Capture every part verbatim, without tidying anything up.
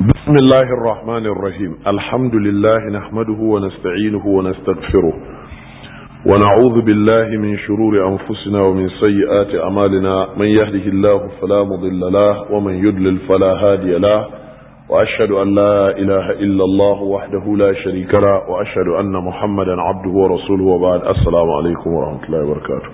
بسم الله الرحمن الرحيم الحمد لله نحمده ونستعينه ونستغفره ونعوذ بالله من شرور أنفسنا ومن سيئات أعمالنا من يهده الله فلا مضل له ومن يضلل فلا هادي له وأشهد أن لا إله إلا الله وحده لا شريك له وأشهد أن محمدا عبده ورسوله وبعد السلام عليكم ورحمة الله وبركاته.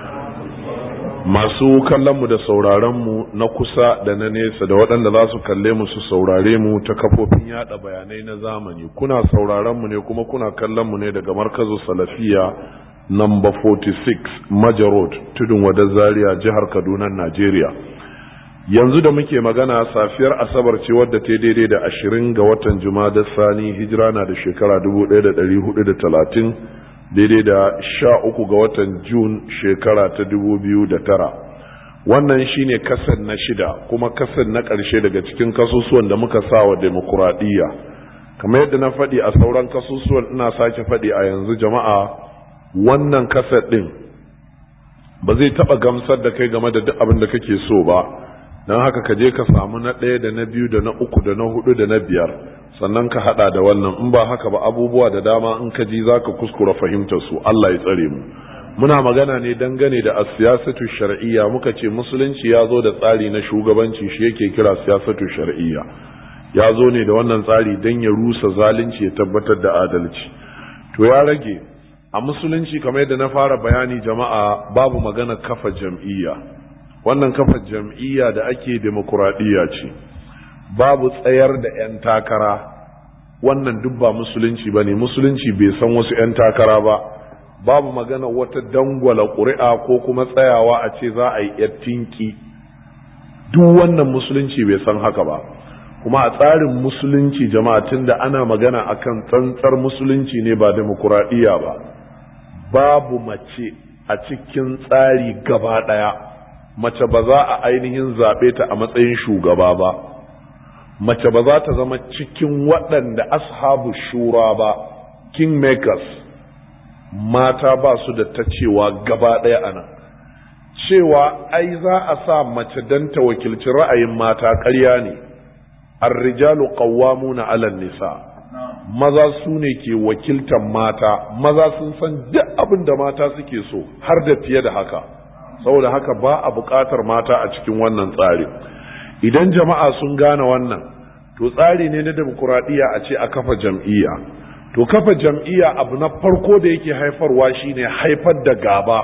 masu kallonmu da sauraronmu na kusa da na nesa da waɗanda za su kalle mu su saurare mu ta kafofin yada bayanai na zamani, kuna sauraronmu ne kuma kuna kallonmu ne daga markazu salafiya number forty-six Major Road, tudun wadar Zaria, jihar Kaduna, Najeriya. Yanzu da muke magana safiyar asabar ce wadda ta daidai da ashirin ga watan Jumada Sani, hijira na da shekara dubu ɗaya da ɗari hudu da talatin, daidai da sha uku ga watan Jun shekara ta dubu biyu da tara. Wannan shine kasan na shida kuma kasan na ƙarshe daga cikin kasusuwan da muka sa wa demokuraɗiyya. Kamar yadda na faɗi a sauran kasusuwan ina sake faɗi a yanzu jama'a, wannan kasar ɗin ba zai taɓa gamsar da kai game da duk abin da kake so ba, don haka ka je ka samu na ɗaya da na biyu da na uku da na hudu da na biyar sannan ka hada da wannan. In ba haka ba abubuwa da dama in ka ji zaka kuskura fahimtar su. Allah ya tsare mu. Muna magana ne dangane da as-siyasatu shar'iyya. Muka ce musulunci ya zo da tsari na shugabanci, shi yake kira siyasatu shar'iyya. Ya zo ne da wannan tsari dan ya rusa zalunci ya tabbatar da adalci. To ya rage a musulunci, kamar yadda na fara bayani jama'a, babu magana kafa jam'iyya. Wannan kafa jam'iyya da ake demokuraɗiyya ce. Babu tsayar da 'yan takara, wannan duk ba musulunci ba ne. Musulunci bai san wasu 'yan takara ba. Babu magana wata dangwala ƙuri'a ko kuma tsayawa a ce za a yi 'yar tinki. Duk wannan musulunci bai san haka ba. Kuma a tsarin musulunci jama'a, tunda ana magana akan tsantsar musulunci ne ba demokuraɗiyya ba, babu mace a cikin tsari gaba ɗaya. Mace ba za a ainihin zaɓe ta a matsayin shugaba ba. Mace ba za ta zama cikin waɗanda ashabu shura ba, kingmakers. Mata ba su da ta cewa gaba ɗaya a nan. Cewa ai za a sa mace don ta wakilci ra'ayin mata ƙarya ne. Ar-rijalu qawwamuna 'ala nisa. Maza su ne ke wakiltan mata. Maza sun san duk abin da mata suke so, har da fiye da haka. Saboda haka ba a buƙatar mata a cikin wannan tsari. Idan jama'a sun gane wannan, to tsari ne na demokuraɗiyya a ce a kafa jam'iyya. To kafa jam'iyya abu na farko da yake haifarwa shine haifar da gaba,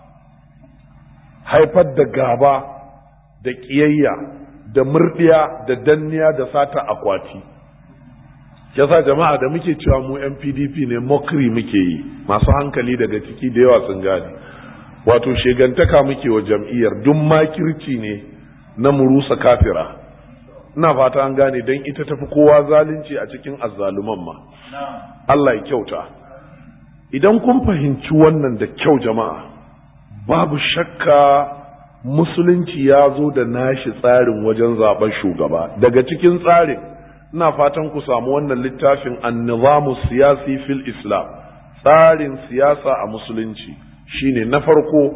haifar da gaba da ƙiyayya da murɗiya da danniya da sata akwati. Yasa jama'a da muke cewa mu 'yan P D P ne, mokri muke yi. Masu hankali daga ciki da yawa sun gane. Wato shegantaka muke wa jam'iyyar, duk makirci ne na murusa kafira. Ina fata an gane, don ita tafi kowa zalunci a cikin azzaluman ma. Allah ya kyauta. Idan kun fahimci wannan da kyau jama'a, babu shakka musulunci ya zo da nashi tsarin wajen zaben shugaba. Daga cikin tsarin, ina fatan ku samu wannan littafin An-Nizamu Siyasi fil Islam. Tsarin siyasa a musulunci shine na farko,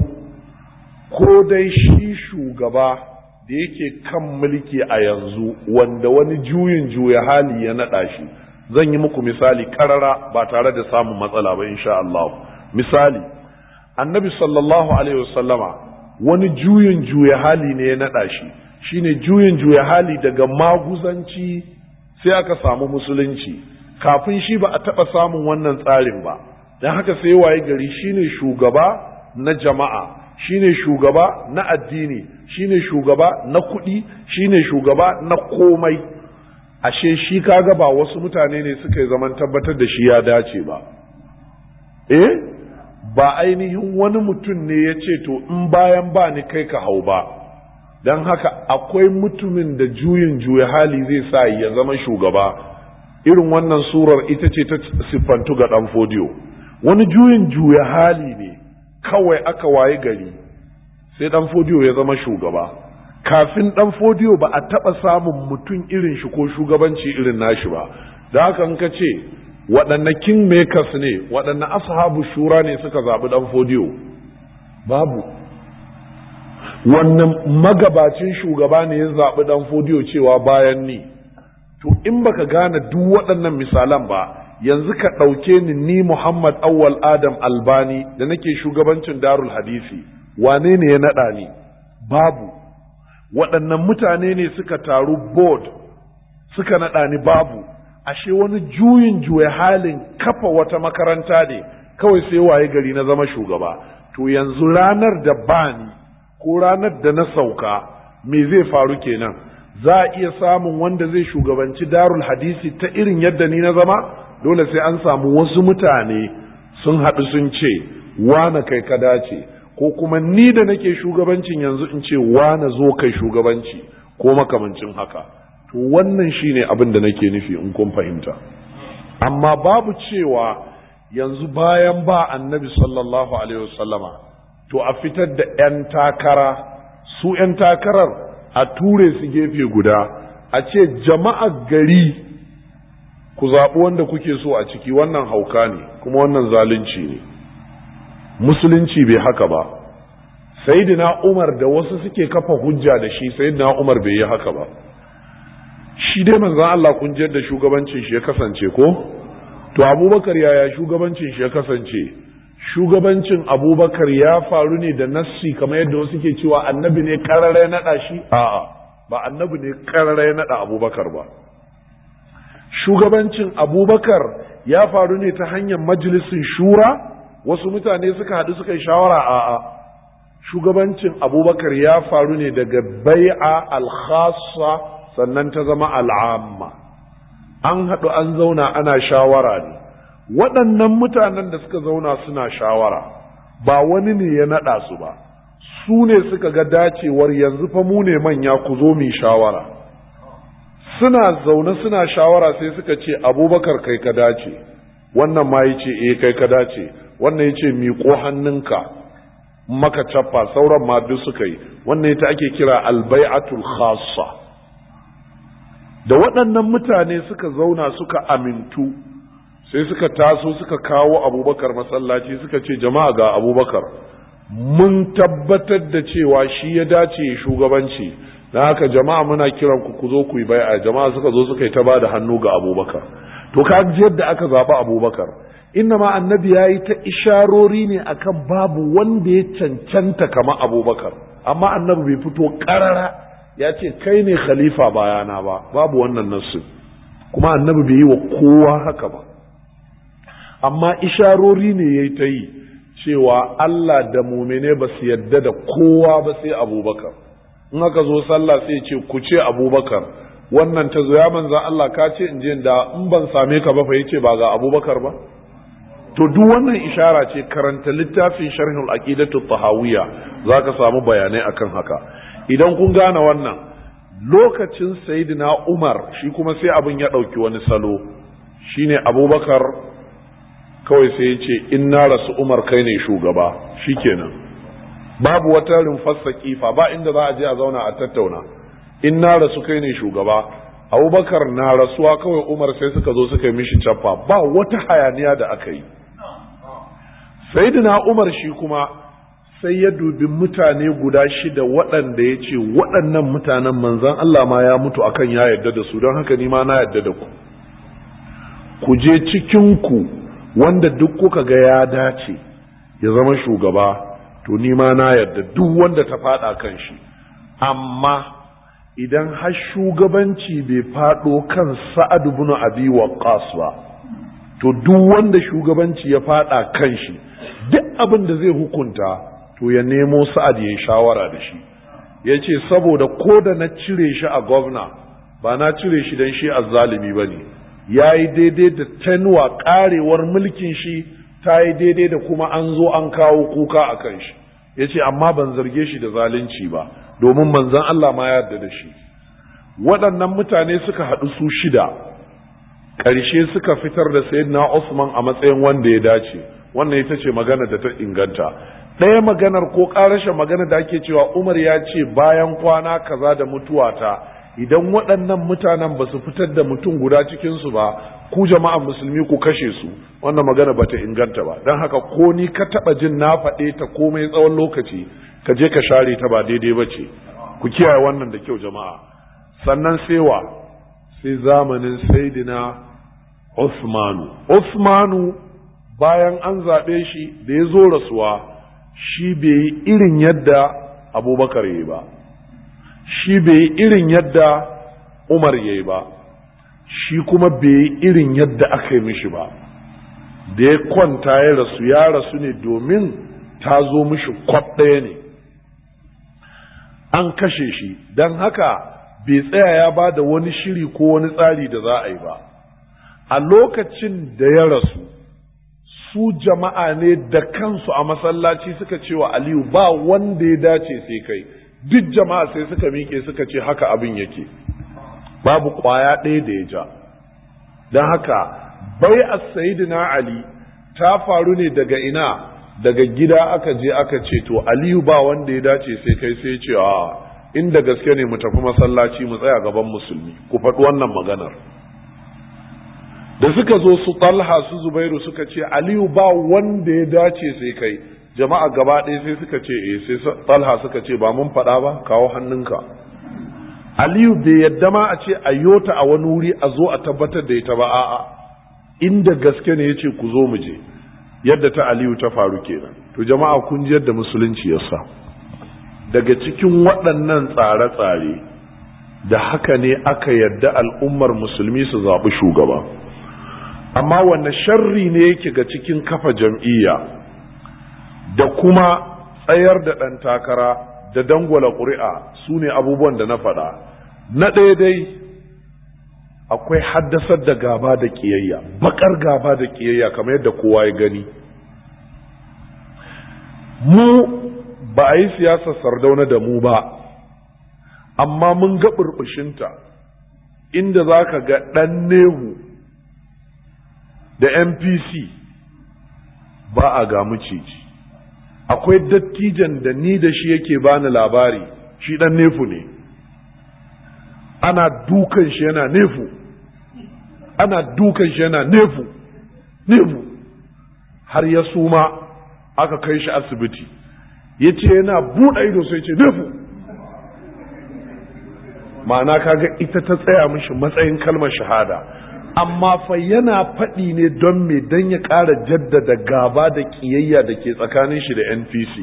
ko dai shi shugaba da yake kan mulki a yanzu wanda wani juyin juya hali ya naɗa shi. Zan yi muku misali karara ba tare da samun matsala ba insha Allah. Misali, annabi sallallahu alaihi wasallama wani juyin juya hali ne ya naɗa shi. Shine juyin juya hali daga maguzanci sai aka samu musulunci. Kafin shi ba a taɓa samun wannan tsarin ba. Don haka sai waye gari shine shugaba na jama'a, shine shugaba na addini, shine shugaba na kuɗi, shine shugaba na komai. Ashe shi kaga ba wasu mutane ne suka yi zaman tabbatar da shi ya dace ba. Eh, ba ainihin wani mutum ne ya ce to in bayan ba ni kai ka hau ba. Don haka akwai mutumin da juyin juya hali zai sa ya zama shugaba. Irin wannan surar ita ce ta siffantu ga ɗan fodiyo. Wani juyin juya hali ne kawai aka waye gari sai ɗan fodiyo ya zama shugaba. Kafin ɗan fodiyo ba a taɓa samun mutum irin shi ko shugabanci irin nashi ba. Da haka in ka ce waɗanne kingmakers ne, waɗanne ashabu shura ne suka zaɓi ɗan fodiyo? Babu. Wannan magabacin shugaba ne ya zaɓi ɗan fodiyo cewa bayan ni? to in baka gane duk waɗannan misalan ba, yanzu ka ɗauke ni ni Muhammad Awwal Adam Albani da nake shugabancin Darul Hadisi, wane ne ya naɗa ni? Babu. Waɗannan mutane ne suka taru board suka naɗa ni? Babu. Ashe wani juyin juya halin kafa wata makaranta ne kawai sai waye gari na zama shugaba. To yanzu ranar da bani ko ranar da na sauka me zai faru kenan? Za a iya samun wanda zai shugabanci Darul Hadisi ta irin yadda ni na zama? Dole sai an samu wasu mutane sun haɗu sun ce wane kai ka dace, ko kuma ni da nake shugabancin yanzu in ce wane zo kai shugabanci ko makamancin haka. To wannan shine abin da nake nufi in kun fahimta. Amma babu cewa yanzu bayan ba annabi sallallahu alaihi wasallama to a fitar da 'yan takara, su 'yan takarar a ture su gefe guda, a ce jama'a gari ku zaɓi wanda kuke so a ciki. Wannan hauka ne kuma wannan zalunci ne. Musulunci bai haka ba. Sayyidina Umar da wasu suke kafa hujja da shi, Sayyidina Umar bai yi haka ba. Shi dai manzon Allah kun ji yadda shugabancin shi ya kasance ko? To Abubakar yaya shugabancin shi ya kasance? Shugabancin Abubakar ya faru ne da nassi kamar yadda wasu ke cewa annabi ne karara ya naɗa shi? A'a, ba annabi ne karara ya naɗa Abubakar ba. Shugabancin Abubakar ya faru ne ta hanyar majalisin shura, wasu mutane suka haɗu suka yi shawara? A'a. Shugabancin Abubakar ya faru ne daga bai'a al-khassa sannan ta zama al'amma. An haɗu an zauna ana shawara ne. Waɗannan mutanen da suka zauna suna shawara ba wani ne ya naɗa su ba, su ne suka ga dacewar yanzu fa mu ne manya ku zo mu shawara. Suna zaune suna shawara sai suka ce Abubakar kai ka dace, wannan ma ya ce eh kai ka dace, wannan ya ce miƙo hannunka maka cappa, sauran ma duk suka yi. Wannan ita ake kira albai'atul khassa. Da waɗannan mutane suka zauna suka amintu sai suka taso suka kawo Abubakar masallaci suka ce jama'a ga Abubakar, mun tabbatar da cewa shi ya dace shugabanci, na haka jama'a muna kiran ku ku zo ku yi bai'a. Jama'a suka zo suka yi ta bada hannu ga Abubakar. To ka ji yadda aka zaɓi Abubakar. Inna ma annabi ya yi ta isharori ne akan babu wanda ya cancanta kama Abubakar, amma annabi bai fito ƙarara ya ce kai ne khalifa bayana ba, babu wannan nassin, kuma annabi bai yi wa kowa haka ba. Amma isharori ne ya yi ta yi cewa Allah da mumine ba su yadda da kowa ba sai Abubakar. In aka zo sallah sai ce ku ce Abubakar, wannan ta zo ya manzan Allah ka ce in je da in ban same ka ba fa yace ba ga Abubakar ba. To duk wannan ishara ce, karanta littafin sharhul aqidatu tahawiyya zaka samu bayanai akan haka. Idan kun gane wannan, lokacin sayyidina Umar shi kuma sai abin ya dauki wani salo, shine Abubakar kawai sai ya ce in na rasu Umar kai ne shugaba, shikenan babu wata rumfar kifa, ba inda za a je a zauna a tattauna. In na rasu kai ne shugaba, Abubakar na rasuwa kawai Umar sai suka zo suka yi mishi cappa, ba wata hayaniya da aka yi. Sayyidina Umar shi kuma sai ya dubi mutane guda shida waɗanda ya ce waɗannan mutanen manzan Allah ma ya mutu akan ya yarda da su, don haka ni ma na yarda da ku. Ku je cikinku wanda duk kuka ga ya dace ya zama shugaba, to ni ma na yarda duk wanda ta faɗa kan shi. Amma idan har shugabanci bai faɗo kan Sa'ad ibn Abi Waqqas ba, to duk wanda shugabanci ya faɗa kan shi, duk abin da zai hukunta to ya nemo Sa'ad ya shawara da shi. Ya ce saboda ko da na cire shi a gwamna ba na cire shi don shi azzalimi ba ne, ya yi daidai da tenuwa ƙarewar mulkin shi ta yi daidai da kuma an zo an kawo kuka a kan shi. Ya ce amma ban zarge shi da zalunci ba, domin manzon Allah ma yarda da shi. Waɗannan mutane suka haɗu su shida, ƙarshe suka fitar da Sayyidina Usman a matsayin wanda ya dace. Wannan ita ce magana da ta inganta. Ɗaya maganar ko ƙarashe magana da ake cewa Umar ya ce bayan kwana kaza da mutuwata, idan waɗannan mutanen ba su fitar da mutum guda cikinsu ba, ku jama'an musulmi ku kashe su. Wannan magana ba ta inganta ba, don haka ko ni ka taɓa jin na faɗe ta komai tsawon lokaci, ka je ka share ta, ba daidai ba ce. Ku kiyaye wannan da kyau jama'a. Sannan sewa sai zamanin Sayyidina Usmanu Usmanu bayan an zaɓe shi da ya zo rasuwa shi bai yi irin yadda Abubakar ya yi ba, shi bai yi irin yadda Umar ya yi ba, shi kuma bai yi irin yadda aka yi mishi ba. Da ya kwanta ya rasu ya rasu ne domin ta zo mishi kwab ɗaya ne, an kashe shi, don haka bai tsaya ya ba da wani shiri ko wani tsari da za a yi ba. A lokacin da ya rasu su jama'a ne da kansu a masallaci suka ce wa Aliyu ba wanda ya dace sai kai, duk jama'a sai suka miƙe suka ce haka abin yake, babu ƙwaya ɗaya da ya ja. Don haka bai a Sayyidina Ali ta faru ne daga ina, daga gida aka je aka ce to Aliyu ba wanda ya dace sai kai, sai ce a inda gaske ne mu tafi masallaci mu tsaya gaban musulmi ku faɗi wannan maganar. Da suka zo su Talha su Zubairu suka ce Aliyu ba wanda ya dace sai kai, jama'a gaba ɗaya sai suka ce eh, sai Talha suka ce ba mun faɗa ba, kawo hannunka. Aliyu bai yadda ma a ce a yota a wani wuri a zo a tabbatar da ita ba, a'a inda gaske ne yace ku zo mu je, yadda ta Aliyu ta faru kenan. To jama'a kun ji yadda musulunci ya sa daga cikin waɗannan tsare-tsare da haka ne aka yadda al'ummar musulmi su zaɓi shugaba. Amma wanne sharri ne yake ga cikin kafa jam'iyya da kuma tsayar da ɗan takara da dangwala ƙuri'a su ne abubuwan da na faɗa. Na ɗaya dai akwai haddasar da gaba da ƙiyayya, baƙar gaba da ƙiyayya kamar yadda kowa ya gani. Mu ba a yi siyasar Sardauna da mu ba, amma mun ga burbushinta inda za ka ga ɗan Nehu da N P C ba a ga miciji. Akwai dattijan da ni da shi yake bani labari, shi ɗan Nefu ne, ana dukan shi yana Nefu, ana dukan shi yana Nefu, Nefu, har ya suma aka kai shi asibiti, ya ce yana buɗe ido sai ce Nefu. Ma'ana kaga ita ta tsaya mishi matsayin kalmar shahada, amma fa yana faɗi ne don me, don ya ƙara jaddada gaba da ƙiyayya da ke tsakanin shi da N P C.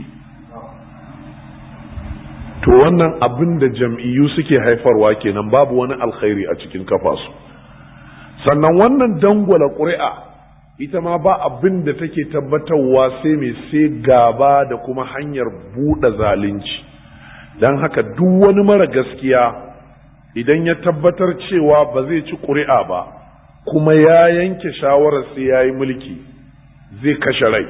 To wannan abin da jam'iyyu suke haifarwa kenan, babu wani alkhairi a cikin kafa su. Sannan wannan dangwala ƙuri'a ita ma ba abin da take tabbatarwa sai mai sai gaba da kuma hanyar buɗe zalunci. Don haka duk wani mara gaskiya idan ya tabbatar cewa ba zai ci ƙuri'a ba kuma ya yanke shawarar sai ya yi mulki, zai kashe rai,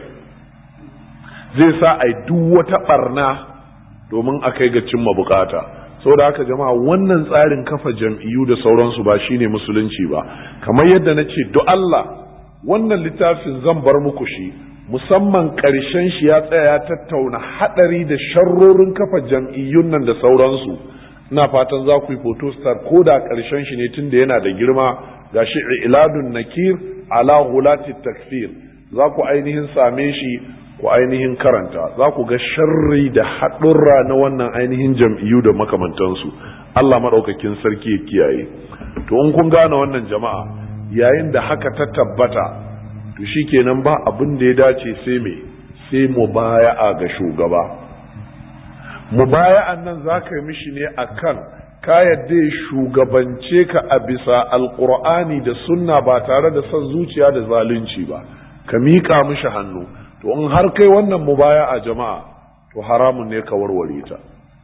zai sa a yi duk wata ɓarna domin a kai ga cimma bukata. Saboda haka jama'a wannan tsarin kafa jam'iyyu da sauransu ba shine musulunci ba. Kamar yadda na ce do Allah wannan littafin zan bar muku shi, musamman ƙarshen shi ya tsaya ya tattauna haɗari da sharrorin kafa jam'iyyun nan da sauransu. Ina fatan za ku yi photostar ko da ƙarshen shi ne, tunda yana da girma, gashi iladun nakir ala ghulati takfir, za ku ainihin same shi ku ainihin karanta, za ku ga sharri da haɗurra na wannan ainihin jam'iyyu da makamantansu. Allah maɗaukakin sarki ya kiyaye. To in kun gane wannan jama'a, yayin da haka ta tabbata, to shikenan ba abin da ya dace sai me, sai mubaya'a ga shugaba. Mubaya'an nan za ka yi mishi ne akan ka yadda ya shugabance ka a bisa alqur'ani da sunna ba tare da son zuciya da zalunci ba, ka miƙa mishi hannu. To in har kai wannan mubaya'a jama'a, to haramun ne ka warware ta.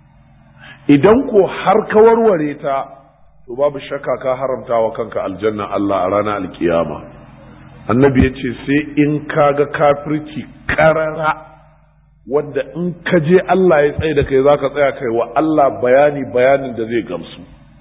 Idan ko har ka warware ta, to babu shakka ka haramta wa kanka aljanna Allah a ranar alkiyama. Annabi ya ce sai in kaga kafirci karara wanda in ka je Allah ya tsaye da kai zaka tsaya kai wa Allah bayani bayanin da zai gamsu.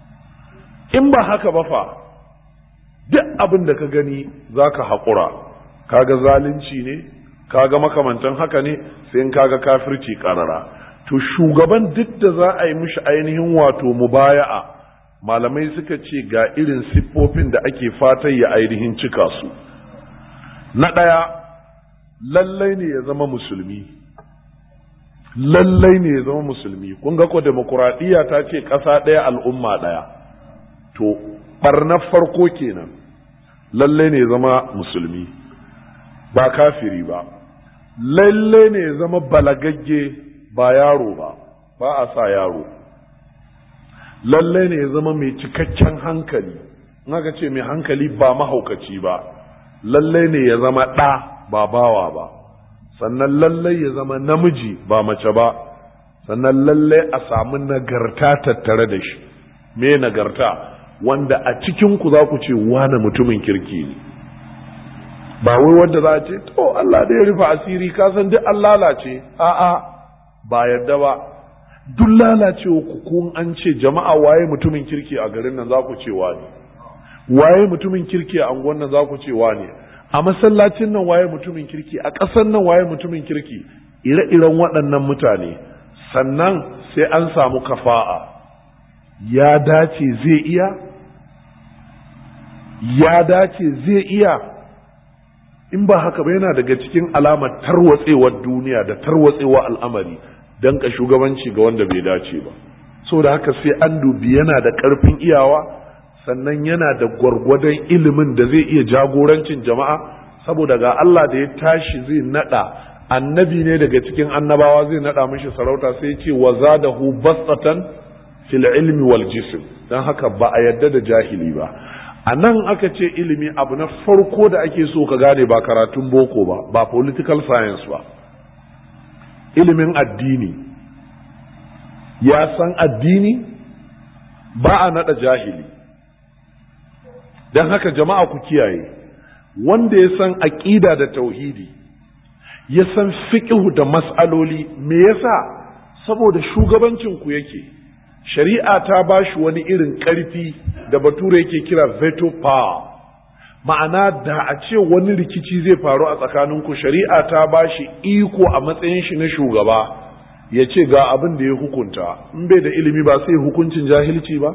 In ba haka ba fa duk abin da ka gani zaka haƙura, kaga zalunci ne, kaga makamantan haka ne, sai in kaga kafirci karara. To shugaban duk da za a yi mishi ainihin wato mubaya'a, malamai suka ce ga irin siffofin da ake fatan ya ainihin cika su. Na ɗaya, lallai ne ya zama musulmi, lallai ne ya zama musulmi. Kun ga ko demokuraɗiyya ta ce ƙasa ɗaya al'umma ɗaya, to barnar farko kenan, lalle ne zama musulmi ba kafiri ba, lalle ne zama balagagge ba yaro ba, ba a sa yaro, lalle ne zama mai cikakken hankali, naka ce mai hankali ba mahaukaci ba, lalle ne ya zama ɗa ba bawa ba, sannan lalle ya zama namiji ba mace ba, sannan lalle a samu nagarta tattare da shi. Me nagarta? Wanda a cikinku za ku ce wane mutumin kirki ne, ba wai wanda za a ce to Allah da ya rufe asiri ka san duk an lalace, a'a ba yadda ba. Duk lalacewa ku kun an ce jama'a waye mutumin kirki a garin nan za ku ce wane, waye mutumin kirki a anguwan nan za ku ce wane, a masallacin nan waye mutumin kirki, a ƙasar nan waye mutumin kirki, ire-iren waɗannan mutane. Sannan sai an samu kafa'a, ya dace zai iya, ya dace zai iya, in ba haka ba yana daga cikin alamar tarwatsewar duniya da tarwatsewar al'amari don ka shugabanci ga wanda bai dace ba. So da haka sai an dubi yana da ƙarfin iyawa, sannan yana da gwargwadon ilimin da zai iya jagorancin jama'a, saboda ga Allah da ya tashi zai nada annabi ne daga cikin annabawa zai nada mishi sarauta sai ya ce wa zadahu basatan fil ilmi wal jism, dan haka ba a yadda da jahili ba. A nan aka ce ilimi abu na farko da ake so ka gane ba karatun boko ba, ba political science ba, ilimin addini. Ya san addini ba a nada jahili. Don haka jama'a ku kiyaye, wanda ya san aqida da tauhidi, ya san fiqh da mas'aloli, me yasa? Saboda shugabancin ku yake. Shari'a ta bashi wani irin ƙarfi da bature yake kira veto power. Ma'ana da a ce wani rikici zai faru a tsakaninku, shari'a ta bashi iko a matsayin shi na shugaba ya ce ga abin da ya hukunta. In bai da ilimi ba sai hukuncin jahilci ba?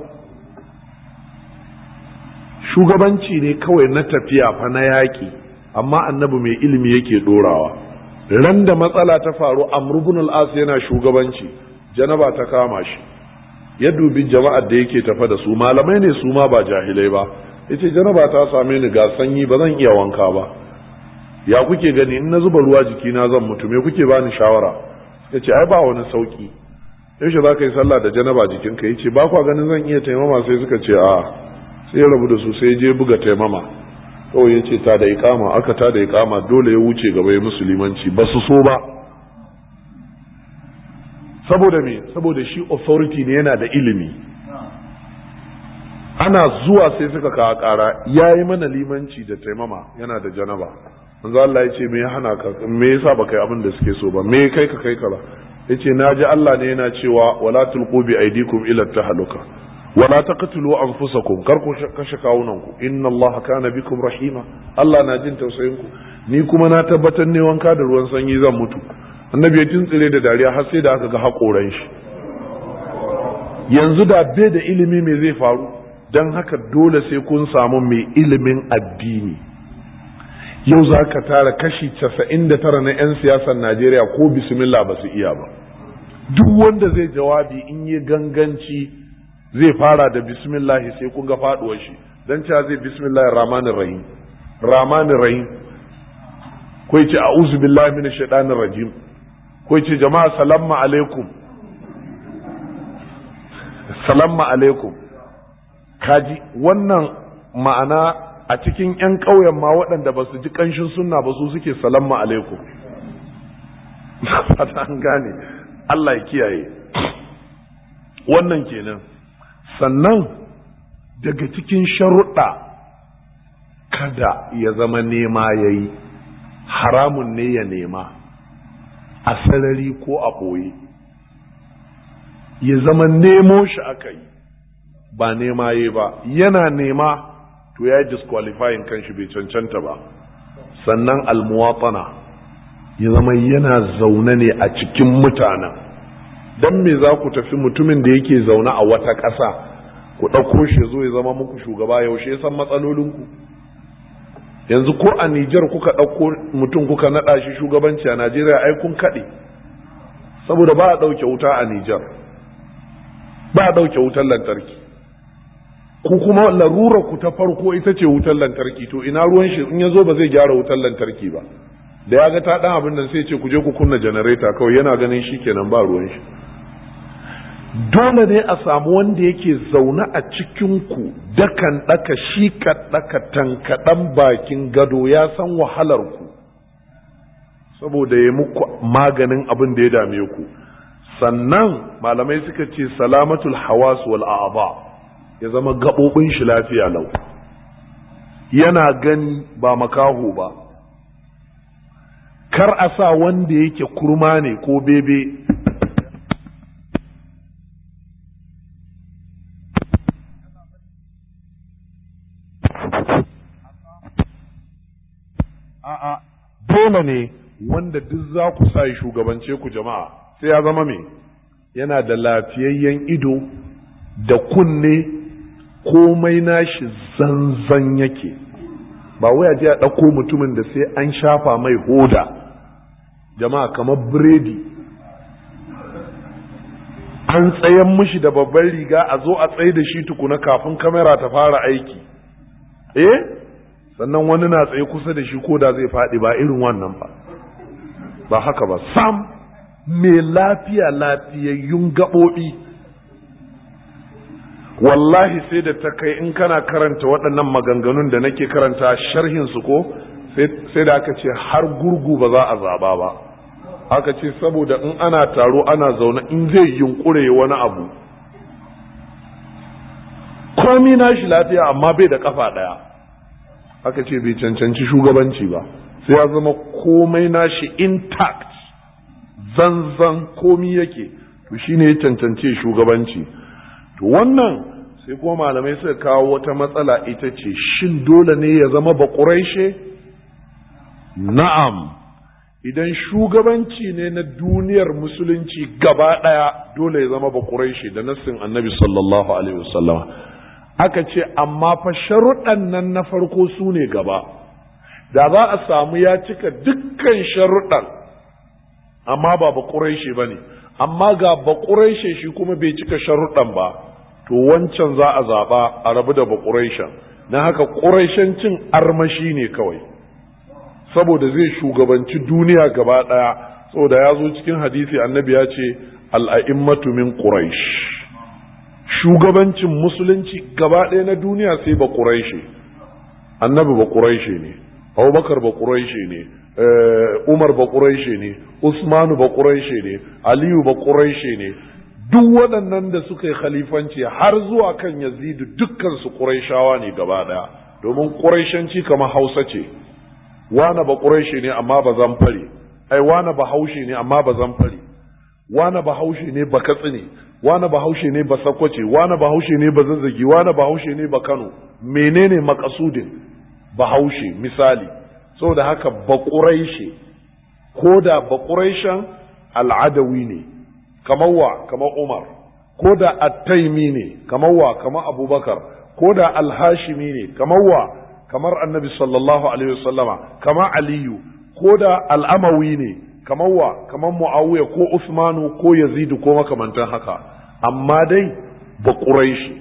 Shugabanci ne kawai na tafiya fa na yaƙi, amma annabi mai ilimi yake ɗorawa. Ran da matsala ta faru, Amr ibn al-As yana shugabanci, janaba ta kama shi, ya dubi jama'ar da yake tafa da su, malamai ne su ma ba jahilai ba, yace janaba ta same ni ga sanyi ba zan iya wanka ba, ya kuke gani in na zuba ruwa jikina zan mutu, me kuke bani shawara? Yace ai ba wani sauki, yaushe za ka yi sallah da janaba jikinka? Yace ba kwa ganin zan iya taimama? Sai suka ce a, sai ya rabu da su, sai je buga taimama kawai, yace ta da iqama, aka ta da iqama, dole ya wuce gaba ya musulmanci, ba su so ba. Saboda me? Saboda shi authority ne, yana da ilimi. Ana zuwa sai suka kawo ƙara, yayi mana limanci da taimama yana da janaba. Manzo Allah ya ce me ya hana ka, me yasa baka yi abin da suke so ba, me kai ka kai ka ba? Yace naji Allah ne yana cewa wala tulqu bi aydikum ila tahaluka wala taqtulu anfusakum, kar ku kashe kawunanku, inna Allah kana bikum rahima, Allah na jin tausayin ku. Ni kuma na tabbatar ne wanka da ruwan sanyi zan mutu. Annabi ya tuntsire da dariya har sai da aka ga haƙoran shi. Yanzu da bai da ilimi me zai faru? Don haka dole sai kun samu mai ilimin addini. Yau za ka tara kashi casa'in da tara na 'yan siyasar Najeriya ko bismillah ba su iya ba. Duk wanda zai jawabi in yi ganganci zai fara da bismillah sai kun ga faduwar shi. Dan cewa zai bismillahir rahmanir rahim. Rahmanir rahim. Ko yace a'udhu billahi minash shaitanir rajim. Ko yace jama'a salamu alaikum. Salamu alaikum. Kaji wannan ma'ana a cikin 'yan ƙauyen ma waɗanda ba su ji ƙanshin sunna ba su suke salamu alaikum. Fata an gane, Allah ya kiyaye. Wannan kenan. Sannan daga cikin sharuɗa, kada ya zama nema ya yi, haramun ne ya nema a sarari ko a ɓoye, ya zama nemo shi aka yi ba nema yi ba, yana nema to ya disqualifying kanshi bai cancanta ba. Sannan almuwatana, ya zama yana zaune ne a cikin mutanen. Don me za ku tafi mutumin da yake zaune a wata ƙasa ku ɗauko shi zo ya zama muku shugaba? Yaushe ya san matsalolinku? Yanzu ko a Nijar kuka ɗauko mutum kuka naɗa shi shugabanci a Najeriya, ai kun kaɗe, saboda ba a ɗauke wuta a Nijar, ba a ɗauke wutar lantarki. ku kuma larura ku ta farko ita ce wutar lantarki, to ina ruwan shi in ya zo ba zai gyara wutar lantarki ba, da ya ga ta dan abin nan sai ce ku je ku kunna janareta kawai, yana ganin shi kenan ba ruwan shi. Dole ne a samu wanda yake zaune a cikinku dakan ɗaka shi ka ɗaka tankaɗan bakin gado, ya san wahalar ku saboda ya muku maganin abin da ya dame ku. Sannan malamai suka ce salamatul hawas wal a'ba, ya zama gaɓoɓin shi lafiya lau, yana gani ba makaho ba. Kar a sa wanda yake kurma ne ko bebe a'a, dole ne wanda duk za ku sa shugabance ku jama'a sai ya zama me yana da lafiyayyen ido da kunne, komai nashi zanzan yake, ba wai a je a ɗauko mutumin da sai an shafa mai hoda jama'a kamar biredi, an tsayan mishi da babban riga a zo a tsaye da shi tukuna kafin kamera ta fara aiki, eh sannan wani na tsaye kusa da shi ko da zai faɗi, ba irin wannan ba, ba haka ba sam, mai lafiya lafiyayyun gaɓoɓi. Wallahi sai da ta kai in kana karanta waɗannan maganganun da nake karanta sharhinsu ko sai da aka ce har gurgu ba za a zaba ba, aka ce saboda in ana taro ana zaune in zai yunkure wani abu komi nashi lafiya amma bai da kafa ɗaya, aka ce bai cancanci shugabanci ba, sai ya zama komai nashi intact zanzan komi yake, to shine ya cancanci shugabanci. To wannan sai kuma malamai suka kawo wata matsala, ita ce shin dole ne ya zama baƙuraishe? Na'am, idan shugabanci ne na duniyar musulunci gaba ɗaya dole ya zama baƙuraishe da nassin annabi sallallahu alaihi wasallam. Aka ce amma fa sharuɗan nan na farko su ne gaba, da za a samu ya cika dukkan sharuɗan amma ba baƙuraishe ba ne, amma ga baƙuraishe shi kuma bai cika sharuɗan ba, to wancan za a zaɓa a rabu da baƙuraishen. Na haka ƙuraishancin armashi ne kawai, saboda zai shugabanci duniya gaba ɗaya, saboda ya zo cikin hadisi annabi ya ce al'a'immatu min ƙuraish, shugabancin musulunci gaba ɗaya na duniya sai ba ƙuraishe. Annabi ba ƙuraishe ne, Abubakar ba ƙuraishe ne, Umar ba ƙuraishe ne, Usmanu ba ƙuraishe ne, Aliyu ba ƙuraishe ne, duk waɗannan da suka yi khalifanci har zuwa kan Yazidu dukkan su ƙuraishawa ne gaba ɗaya, domin ƙuraishanci kamar Hausa ce, wane ba ƙuraishe ne amma ba zan fare, ai wane ba haushe ne amma ba zan fare, wane ba haushe ne ba katsine, wane ba haushe ne ba sakwace, wane ba haushe ne ba zazzagi, wane ba haushe ne ba Kano. Menene makasudin ba haushe? Misali, saboda haka ba ƙuraishe ko da ba ƙuraishen al'adawi ne kamar wa kamar Umar, ko da at-Taimi ne kamar wa kamar Abubakar, ko da al-Hashimi ne kamar wa kamar Annabi sallallahu alaihi wasallama, kamar Aliyu, ko da al-Amawi ne kamar wa kamar Muawiya ko Usmanu ko Yazidu ko makamantan haka, amma dai ba Quraishi.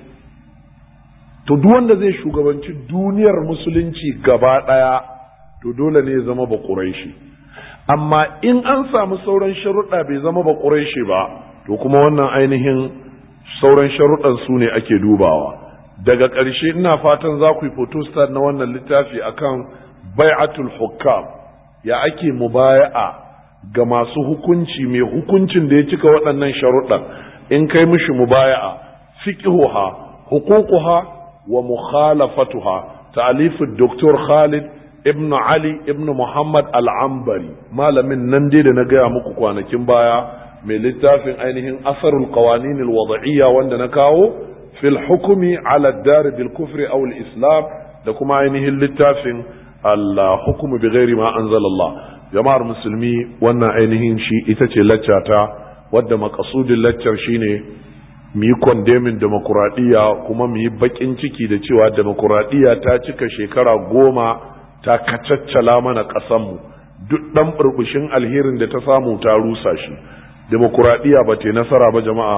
To duk wanda zai shugabanci duniyar musulunci gaba daya to dole ne ya zama ba Quraishi. Amma in an samu sauran sharuɗa bai zama ba Quraishi ba, to kuma wannan ainihin sauran sharuɗan su ne ake dubawa. Daga ƙarshe ina fatan za ku yi photostat na wannan littafi akan bai'atul hukam, ya ake mubaya'a ga masu hukunci, mai hukuncin da ya cika waɗannan sharuɗan, in kai mishi mubaya'a, fiqhuha, huququha wa mukhalafatuha, ta'alifud Doktor Khalid ibn Ali ibn Muhammad al-Ambari, malamin nan dai da na gaya muku kwanakin baya, mai littafin ainihin asarul qawanin al-wad'iyya wanda na kawo fil hukmi ala ad-dar bil kufri aw al-islam, da kuma ainihin littafin al-hukm bi ghairi ma anzala Allah. Jama'ar musulmi, wannan ainihin shi ita ce laccata wadda makasudin laccar shine mu yi kondemin demokuraɗiyya, kuma mu yi baƙin ciki da cewa demokuraɗiyya ta cika shekara goma ta kacaccala mana ƙasanmu, duk ɗan ɓurɓushin alherin da ta samu ta rusa shi. Demokuraɗiyya ba ta nasara ba jama'a,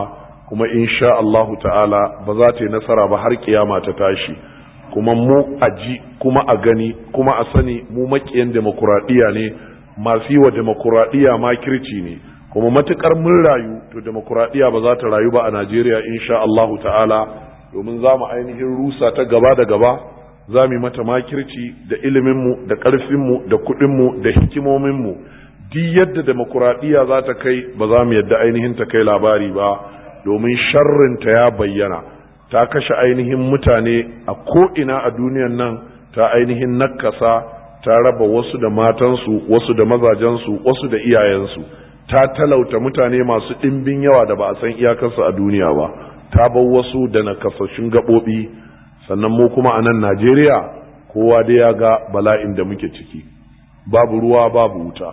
kuma insha Allahu ta'ala ba za ta yi nasara ba har kiyama ta tashi. Kuma mu a ji kuma a gani kuma a sani mu makiyan demokuraɗiyya ne, masu yi wa demokuraɗiyya makirci ne, kuma matukar mun rayu to demokuraɗiyya ba za ta rayu ba a Najeriya insha Allahu ta'ala, domin za mu ainihin rusa ta gaba da gaba, za mu yi mata makirci da iliminmu da ƙarfinmu da kuɗinmu da hikimominmu. Duk yadda demokuraɗiyya za ta kai ba za mu yadda ainihin ta kai labari ba, domin sharrinta ya bayyana, ta kashe ainihin mutane a ko'ina a duniyan nan, ta ainihin nakasa, ta raba wasu da matansu, wasu da mazajensu, wasu da iyayensu, ta talauta mutane masu ɗimbin yawa da ba a san iyakarsu a duniya ba, ta bar wasu da nakasassun gaɓoɓi. Sannan mu kuma a nan Najeriya kowa dai ya ga bala'in da muke ciki, babu ruwa babu wuta,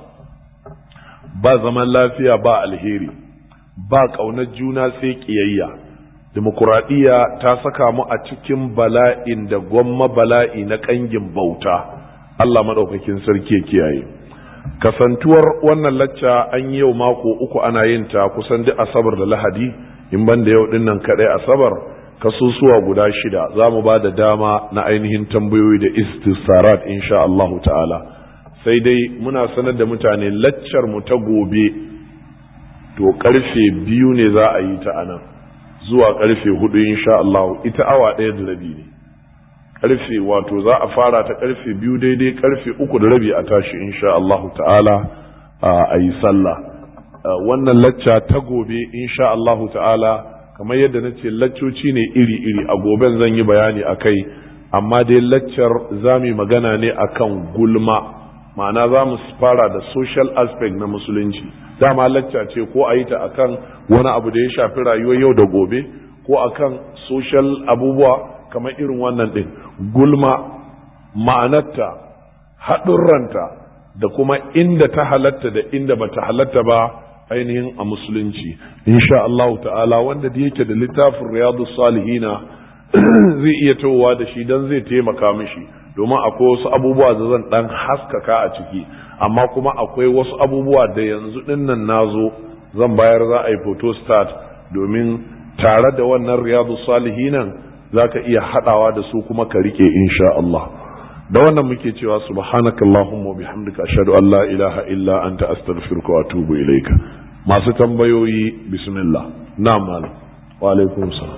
ba zaman lafiya ba alheri, ba ƙaunar juna sai ƙiyayya. Demokuraɗiyya ta saka mu a cikin bala'in da gwamma bala'i na ƙangin bauta. Allah maɗaukakin sarki ya kiyaye. Kasantuwar wannan lacca an yi yau mako uku ana yin ta kusan duk Asabar da Lahadi, in ban da yau ɗin nan kaɗai Asabar, kasusuwa guda shida za mu ba da dama na ainihin tambayoyi da istissarat insha Allahu ta'ala. Sai dai muna sanar da mutane laccar mu ta gobe to karfe biyu ne za a yi ta anan zuwa karfe hudu insha Allah, ita awa ɗaya da rabi ne. Karfe wato za a fara ta karfe biyu daidai, karfe uku da rabi a tashi insha Allah ta'ala a yi sallah. Wannan lacca ta gobe insha Allah ta'ala, kamar yadda na ce laccoci ne iri-iri, a goben zan yi bayani a kai, amma dai laccar za mu magana ne akan gulma, ma'ana za mu fara da social aspect na musulunci. Dama lacca ce ko a yi ta akan wani abu da ya shafi rayuwar yau da gobe, ko akan social abubuwa kamar irin wannan ɗin. Gulma, ma'anarta, haɗurranta, da kuma inda ta halatta da inda ba ta halatta ba ainihin a musulunci insha Allah ta'ala. Wanda da yake da littafin Riyadus Salihina zai iya tawowa da shi dan zai taimaka mishi, domin akwai wasu abubuwa da zan dan haskaka a ciki, amma kuma akwai wasu abubuwa da yanzu dinnan nazo zan bayar za a yi photostat, domin tare da wannan Riyadus Salihinan zaka iya hadawa da su kuma ka rike insha Allah. Da wannan muke cewa subhanakallahumma wa bihamdika ashhadu an la ilaha illa anta astaghfiruka wa atubu ilayka. Masu tambayoyi bismillah. Na'am malam. Wa alaikum salam.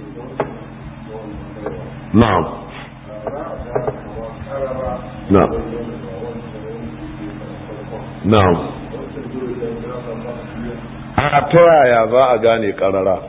Na'am. Na'am. Na'am. A ta yaya za a gane karara?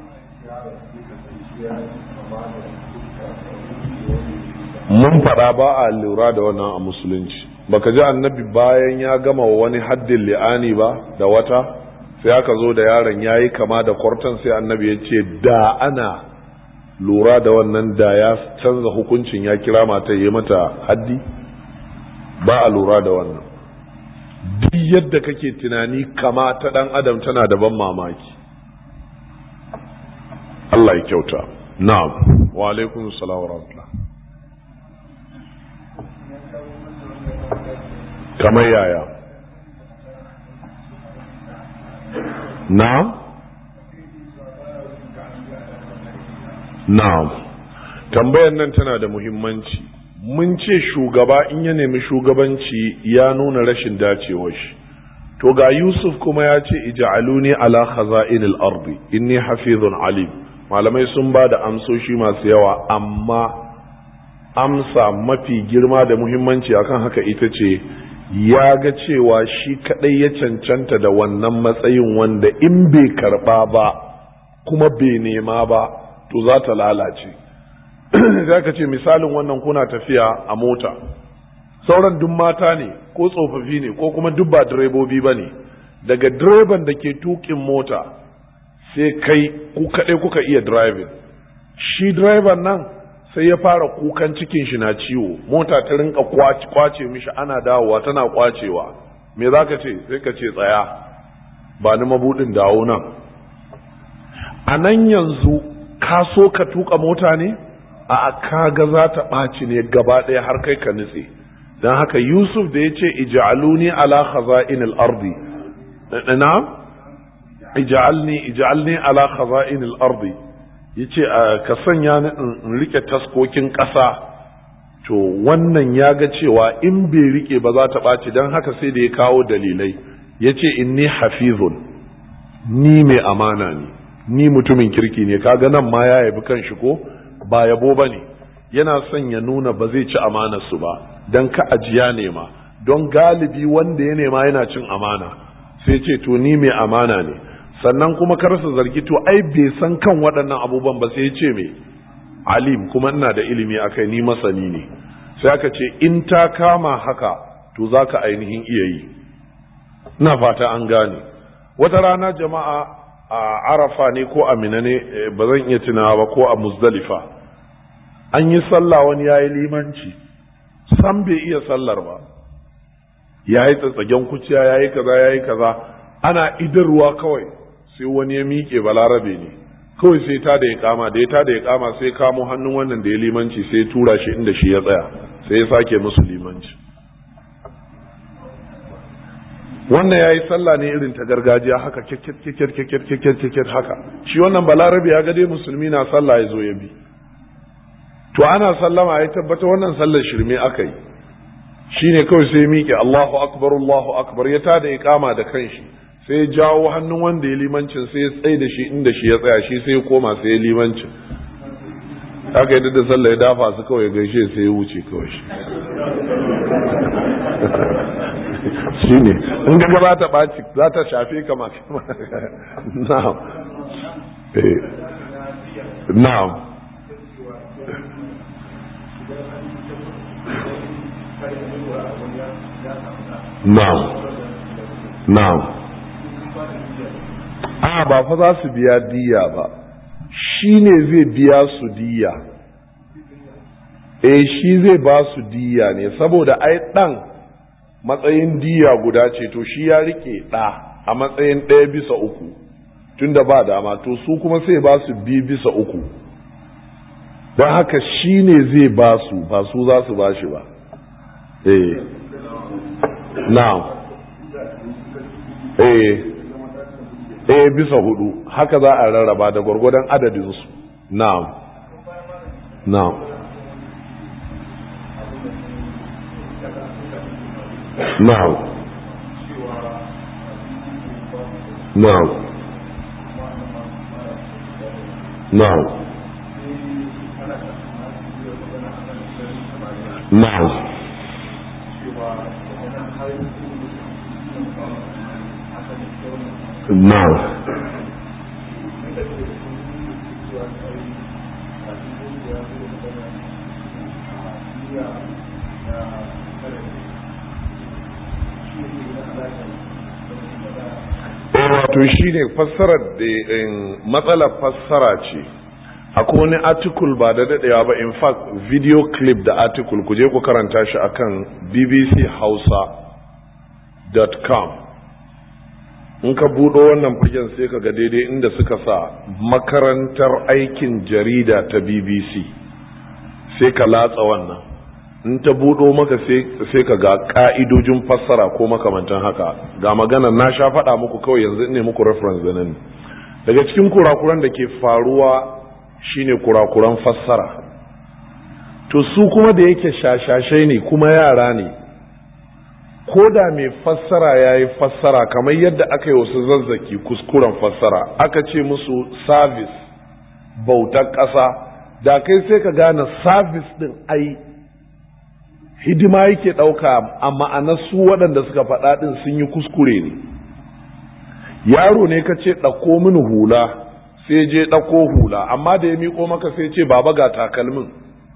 Mun faɗa ba a lura da wannan a musulunci. Baka ji annabi bayan ya gama wani haddin li'ani ba da wata, sai aka zo da yaron yayi kama da kwartan, sai annabi ya ce da ana lura da wannan da ya canza hukuncin, ya kira mata yi mata haddi. Ba a lura da wannan. Duk yadda kake tunani kama ta ɗan adam tana da ban mamaki. Allah ya kyauta. Na'am. Wa alaikum salam wa rahmatullah. Kamar yaya? Na'am? Na'am. Tambayar nan tana da muhimmanci. Mun ce shugaba in ya nemi shugabanci ya nuna rashin dacewar shi. To ga Yusuf kuma ya ce ij'aluni ala khaza'inil ardi inni hafizun alim. Malamai sun ba da amsoshi masu yawa, amma amsa mafi girma da muhimmanci akan haka ita ce ya ga cewa shi kadai ya cancanta da wannan matsayin, wanda in bai karba ba kuma bai nema ba to za ta lalace. Za ka ce misalin wannan, kuna tafiya a mota, sauran duk mata ne ko tsofaffi ne ko kuma duk ba direbobi ba ne, daga direban da ke tukin mota sai kai ku kadai kuka iya driving, shi direban nan sai ya fara kukan cikin shi na ciwo, mota ta rinka kwace mishi, ana dawowa tana kwacewa. Me za ka ce? Sai ka ce tsaya, ba ni mabudin dawo nan. A nan yanzu ka so ka tuka mota ne? A kaga za ta ɓaci ne gaba ɗaya har kai ka nutse. Don haka Yusuf da ya ce ij'aluni ala khaza'inil ardi, na ij'alni ij'alni ala khaza'inil ardi yace ka sanya ni in rike taskokin ƙasa. To wannan ya ga cewa in bai rike ba za ta ɓaci, don haka sai da ya kawo dalilai. Yace inni hafizun, ni mai amana ne, ni mutumin kirki ne. Kaga nan ma ya yabi kanshi ko ba yabo bane, yana son ya nuna ba zai ci amanar su ba dan ka ajiya nema, don galibi wanda ya nema yana cin amana. Sai ce to ni mai amana ne, sannan kuma kar su zargi to ai bai san kan waɗannan abubuwan ba. Sai ya ce me alim, kuma ina da ilimi akai, ni masani ne. Sai aka ce in ta kama haka to zaka ainihin iya yi. Ina fata an gane. Wata rana jama'a a Arafa ne ko a Mina ne, ba zan iya tunawa ba, ko a Muzdalifa, an yi sallah, wani yayi limanci, san bai iya sallar ba, yayi tsatsagen kuciya, yayi kaza yayi kaza. Ana idarwa kawai sai wani ya miƙe, balarabe ne kawai, sai ta da ya kama da ya ta da ya kama sai kamo hannun wannan da ya limanci, sai ya tura shi inda shi ya tsaya, sai ya sake musu limanci. wannan yayi sallah ne irin ta gargajiya haka kekket kekket kekket kekket kekket haka. Shi wannan balarabe ya ga dai musulmi na sallah ya zo ya bi, to ana sallama ya tabbata wannan sallar shirme aka yi. Shine kawai sai miƙe Allahu akbar Allahu akbar, ya tada iqama da kanshi, sai ya jawo hannun wanda ya limancin, sai ya tsaye da shi inda shi ya tsaya, shi sai ya koma sai ya limancin. Haka yadda da sallah ya dafa su kawai gaishe sai ya wuce kawai shi. Shine in ga gaba ta ɓaci za ta shafe ka ma. Na'am. Eh. Na'am. Na'am. Na'am. A ba fa za su biya diya ba, shi ne zai biya su diya. Eh shi zai ba su diya ne, saboda ai ɗan matsayin diya guda ce, to shi ya rike ɗa a matsayin ɗaya bisa uku tunda ba dama, to su kuma sai ba su bi bisa uku, don haka shi ne zai ba su, ba su za su ba shi ba. Eh na'am. eh eh bisa hudu haka za a rarraba da gwargwadon adadinsu. Na'am. Na'am. Na'am. Na'am. Na'am. Na'am. Na'am. Wato shi ne fassarar da matsalar fassara ce. Akwai wani article ba da daɗewa ba, in fact video clip da article ku je ku karanta shi akan b b c hausa dot com. In ka buɗo wannan fagen sai ka ga daidai inda suka sa makarantar aikin jarida ta B B C, sai ka latsa wannan, in ta buɗo maka sai ka ga ƙa'idojin fassara ko makamantan haka. Ga magana na sha faɗa muku, kawai yanzu ne muku reference da nan. Daga cikin kurakuran da ke faruwa shine kurakuran fassara. To su kuma da yake shashashai ne kuma yara ne, ko da mai fassara ya yi fassara kamar yadda aka yi wasu zazzaki kuskuren fassara, aka ce musu service bautar ƙasa, da kai sai ka gane service ɗin ai hidima yake ɗauka, a ma'anar su waɗanda suka faɗa ɗin sun yi kuskure ne. Yaro ne ka ce ɗauko mini hula, sai je ɗauko hula, amma da ya miƙo maka sai ce baba ga takalmin,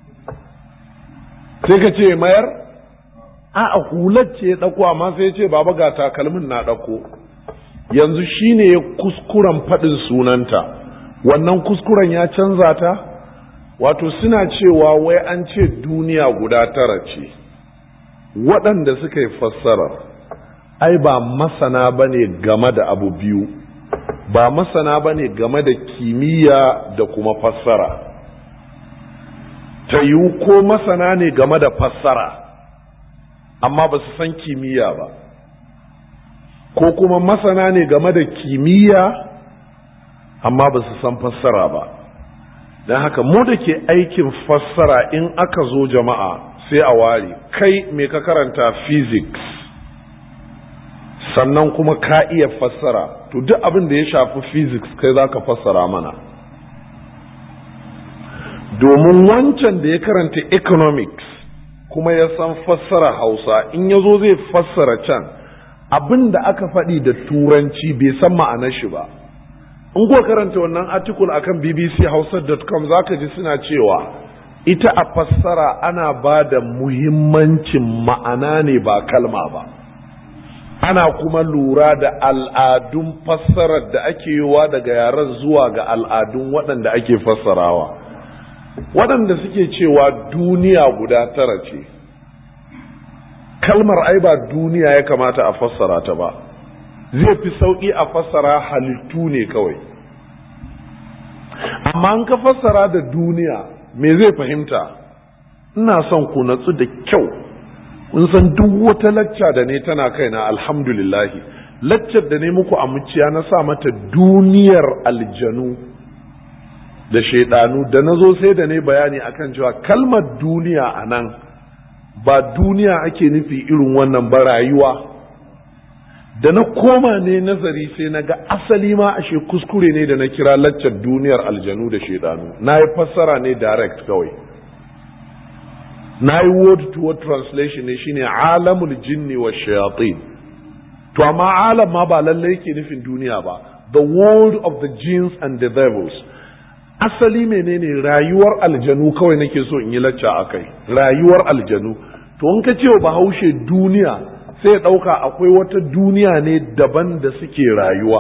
sai ka ce mayar a hular ce ya ɗauko, amma sai ce baba ga takalmin na ɗauko. Yanzu shi ne ya kuskuren faɗin sunanta, wannan kuskuren ya canza ta. Wato suna cewa wai an ce duniya guda tara ce, waɗanda suka yi fassara ai ba masana ba ne game da abu biyu, ba masana ba ne game da kimiyya da kuma fassara. Ta yiwu ko masana ne game da fassara amma ba su san kimiyya ba, ko kuma masana ne game da kimiyya amma ba su san fassara ba. don haka mu da ke aikin fassara in aka zo jama'a sai a ware, kai me ka karanta physics sannan kuma ka iya fassara, to duk abin da ya shafi physics kai za ka fassara mana. Domin wancan da ya karanta economics kuma ya san fassara Hausa, in ya zo zai fassara can abin da aka faɗi da turanci bai san ma'anar shi ba. In kuwa karanta wannan article akan b b c hausa dot com za ka ji suna cewa ita a fassara ana ba da muhimmancin ma'ana ne ba kalma ba, ana kuma lura da al'adun fassarar da ake yiwa daga yaren zuwa ga al'adun waɗanda ake fassarawa. Waɗanda suke cewa duniya guda tara ce, kalmar ai ba duniya ya kamata a fassara ta ba, zai fi sauƙi a fassara halittu ne kawai. Amma an ka fassara da duniya me zai fahimta? Ina son ku natsu da kyau, kun san duk wata lacca da ne tana kaina, alhamdulillahi laccar da ne muku a muciya na sa mata duniyar aljanu da shaidanu, da na zo sai da ne bayani akan cewa kalmar duniya a nan ba duniya ake nufi irin wannan ba, rayuwa. Da na koma ne nazari sai na ga asali ma ashe kuskure ne da na kira laccar duniyar aljanu da shaidanu, na yi fassara ne direct kawai, na yi word to word translation ne, shine alamul jinni wa shayatin. To amma alam ma ba lallai yake nufin duniya ba, the world of the jinns and the devils. Asali menene? Rayuwar aljanu kawai nake so in yi lacca akai, rayuwar aljanu. To in ka ce wa Bahaushe duniya sai ya ɗauka akwai wata duniya ne daban da suke rayuwa.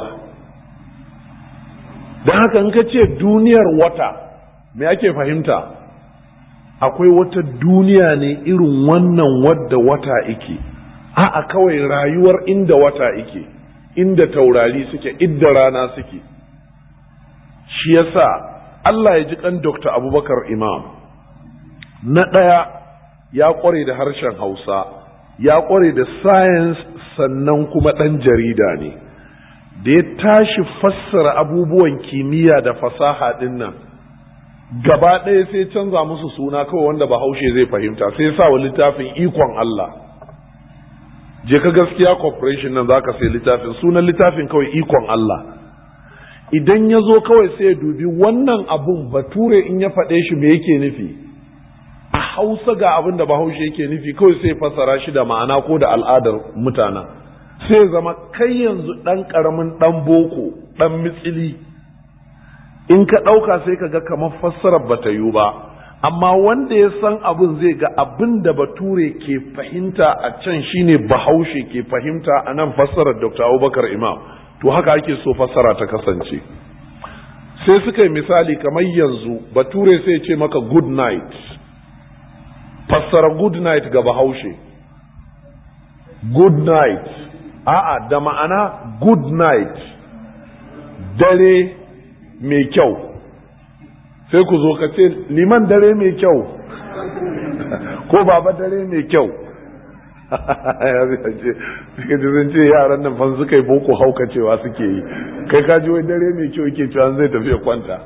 Don haka in ka ce duniyar wata me ake fahimta? Akwai wata duniya ne irin wannan wadda wata ike, a'a kawai rayuwar inda wata ike, inda taurari suke, inda rana suke. Shi yasa Allah ya ji kan Dokta Abubakar Imam, na ɗaya ya ƙware da harshen Hausa, ya ƙware da science, sannan kuma ɗan jarida ne. Da ya tashi fassara abubuwan kimiyya da fasaha ɗin nan, gaba ɗaya sai canza musu suna kawai wanda Bahaushe zai fahimta, sai sa wa littafin ikon Allah. Je ka Gaskiya Corporation nan za ka sai littafin, sunan littafin kawai ikon Allah. Idan ya zo kawai sai ya dubi wannan abun bature in ya faɗe shi me yake nufi, a Hausa ga abin da Bahaushe yake nufi, kawai sai fassara shi da ma'ana ko da al'adar mutanen. Sai zama kai yanzu ɗan ƙaramin ɗan boko, ɗan mitsili, in ka ɗauka sai ka ga kamar fassarar ba ta yiwu ba, amma wanda ya san abin zai ga abin da bature ke fahimta a can shine Bahaushe ke fahimta a nan fassarar Dokta Abubakar Imam. To haka ake so fassara ta kasance. Sai suka yi misali kamar yanzu bature sai ce maka good night, fassara good night ga Bahaushe. Good night, a'a da ma'ana good night, dare mai kyau. Sai ku zo ka ce liman dare mai kyau ko baba dare mai kyau. Suka ji zan ce yaran nan fan suka yi boko haukacewa suke yi, kai ka ji wai dare mai kyau yake cewa zai tafi ya kwanta.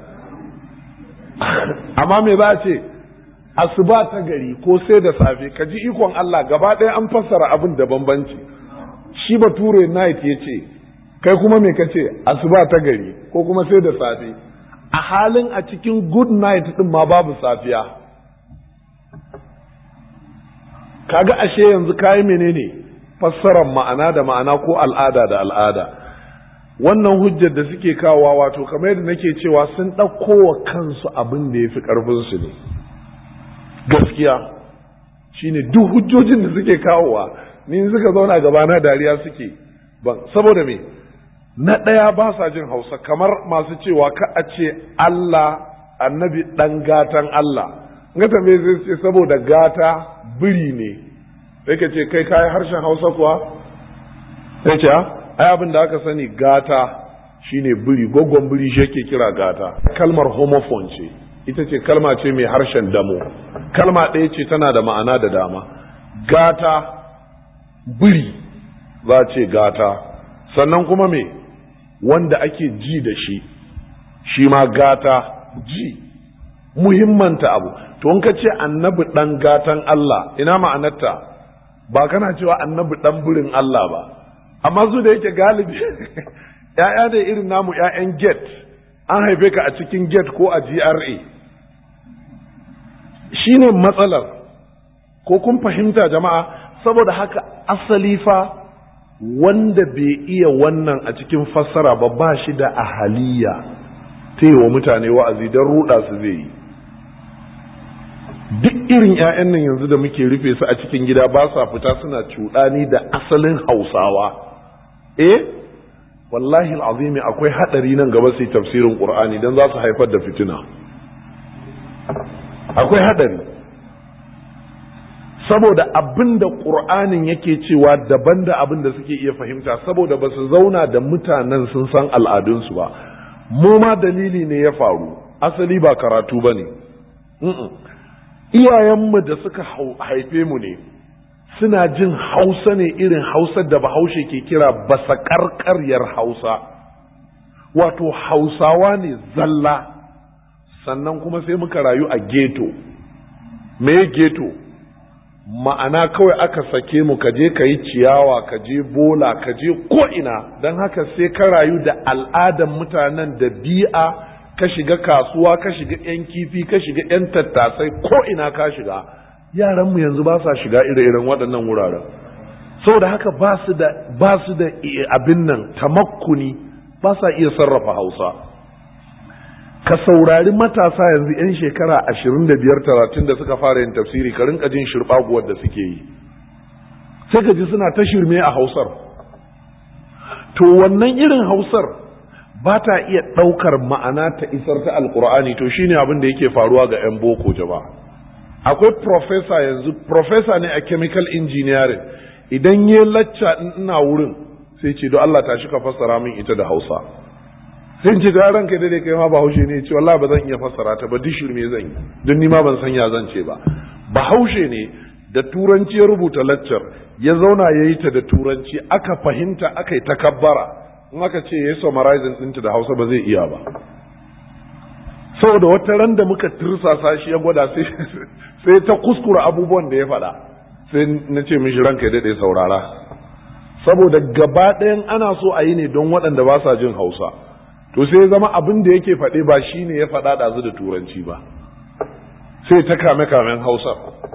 Amma me za a ce asuba ta gari ko sai da safe, ka ji ikon Allah gaba ɗaya an fassara abin da bambanci. Shi bature night ya ce, kai kuma me ka ce asuba ta gari ko kuma sai da safe, a halin a cikin good night din ma babu safiya. Kaga ashe yanzu kayi menene fassarar ma'ana da ma'ana ko al'ada da al'ada. Wannan hujjar da suke kawowa wato kamar yadda nake cewa sun ɗauko wa kansu abin da ya fi ƙarfinsu ne. Gaskiya shine duk hujjojin da suke kawowa ni suka zauna gabana dariya suke ban, saboda me na ɗaya ba sa jin Hausa, kamar masu cewa ka a ce Allah annabi ɗan gatan Allah. Nga tambaye zai ce saboda gata biri ne, sai ka ce kai kayi harshen Hausa kuwa? Sai ce ai abin da aka sani gata shine biri, gwaggon biri shi yake kira gata. Kalmar homophone ce, ita ce kalma ce mai harshen damo, kalma ɗaya ce tana da ma'ana da dama. Gata biri za ce gata, sannan kuma me wanda ake ji da shi, shi ma gata ji muhimmanta abu. To in ka ce annabi dan gatan Allah ina ma'anarta? Ba kana cewa annabi dan burin Allah ba, amma su da yake galibi ‘ya'ya da irin namu ‘ya'yan gate, an haife ka a cikin gate ko a G R A, shi ne matsalar, ko kun fahimta jama'a? Saboda haka asali fa wanda bai iya wannan a cikin fassara ba ba shi da ahaliya ta yi wa mutane wa'azi don ruɗa su zai yi. Duk irin ‘ya'yan nan yanzu da muke rufe su a cikin gida ba sa fita suna cuɗani da asalin Hausawa. Eh, wallahi al'azimi akwai haɗari nan gaba sai tafsirin Qur'ani don za su haifar da fitina. Akwai haɗari. Saboda abin da Qur'anin yake cewa daban da abin da suke iya fahimta, saboda ba su zauna da mutanen sun san al'adunsu ba. Mu ma dalili ne ya faru, asali ba karatu ba ne. Iyayenmu da suka haife mu ne suna jin Hausa ne irin Hausar da Bahaushe ke kira basakarkaryar Hausa, wato Hausawa ne zalla. Sannan kuma sai muka rayu a ghetto. Me ghetto? Ma'ana kawai aka sake mu ka je ka yi ciyawa, ka je bola, ka je ko'ina, don haka sai ka rayu da al'adan mutanen da bi'a, ka shiga kasuwa, ka shiga ‘yan kifi, ka shiga ‘yan tattasai, ko'ina ka shiga. Yaranmu yanzu ba sa shiga ire-iren waɗannan wuraren. Saboda haka ba su da ba su da abin nan tamakkuni, ba sa iya sarrafa Hausa. Ka saurari matasa yanzu ‘yan shekara ashirin da biyar talatin da suka fara yin tafsiri, ka rinka jin shirɓaguwar da suke yi. Sai ka ji suna ta shirme a Hausar. To wannan irin Hausar ba ta iya ɗaukar ma'ana ta isar ta Alƙur'ani, to shine abin da yake faruwa ga ‘yan boko jama'a. Akwai professor yanzu, professor ne a chemical engineering, idan ya lacca ina wurin sai ce don Allah tashi ka fassara min ita da Hausa. Sai ce da ranka da dai kai ma Bahaushe ne, ce wallahi ba zan iya fassara ta ba, duk shirme zan yi, don ni ma ban san ya zan ce ba. Bahaushe ne da turanci ya rubuta laccar, ya zauna ya yi ta da turanci, aka fahimta, aka yi takabbara. In aka ce ya yi summarizing ɗinta da Hausa ba zai iya ba. Saboda wata ran da muka tirsasa shi ya gwada sai ta kuskura abubuwan da ya faɗa, sai na ce mishi ranka ya daɗe saurara, saboda gaba ɗayan ana so a yi ne don waɗanda ba sa jin Hausa, to sai zama abin da yake faɗe ba shi ne ya faɗa ɗazu da turanci ba, sai ta kame kamen Hausa.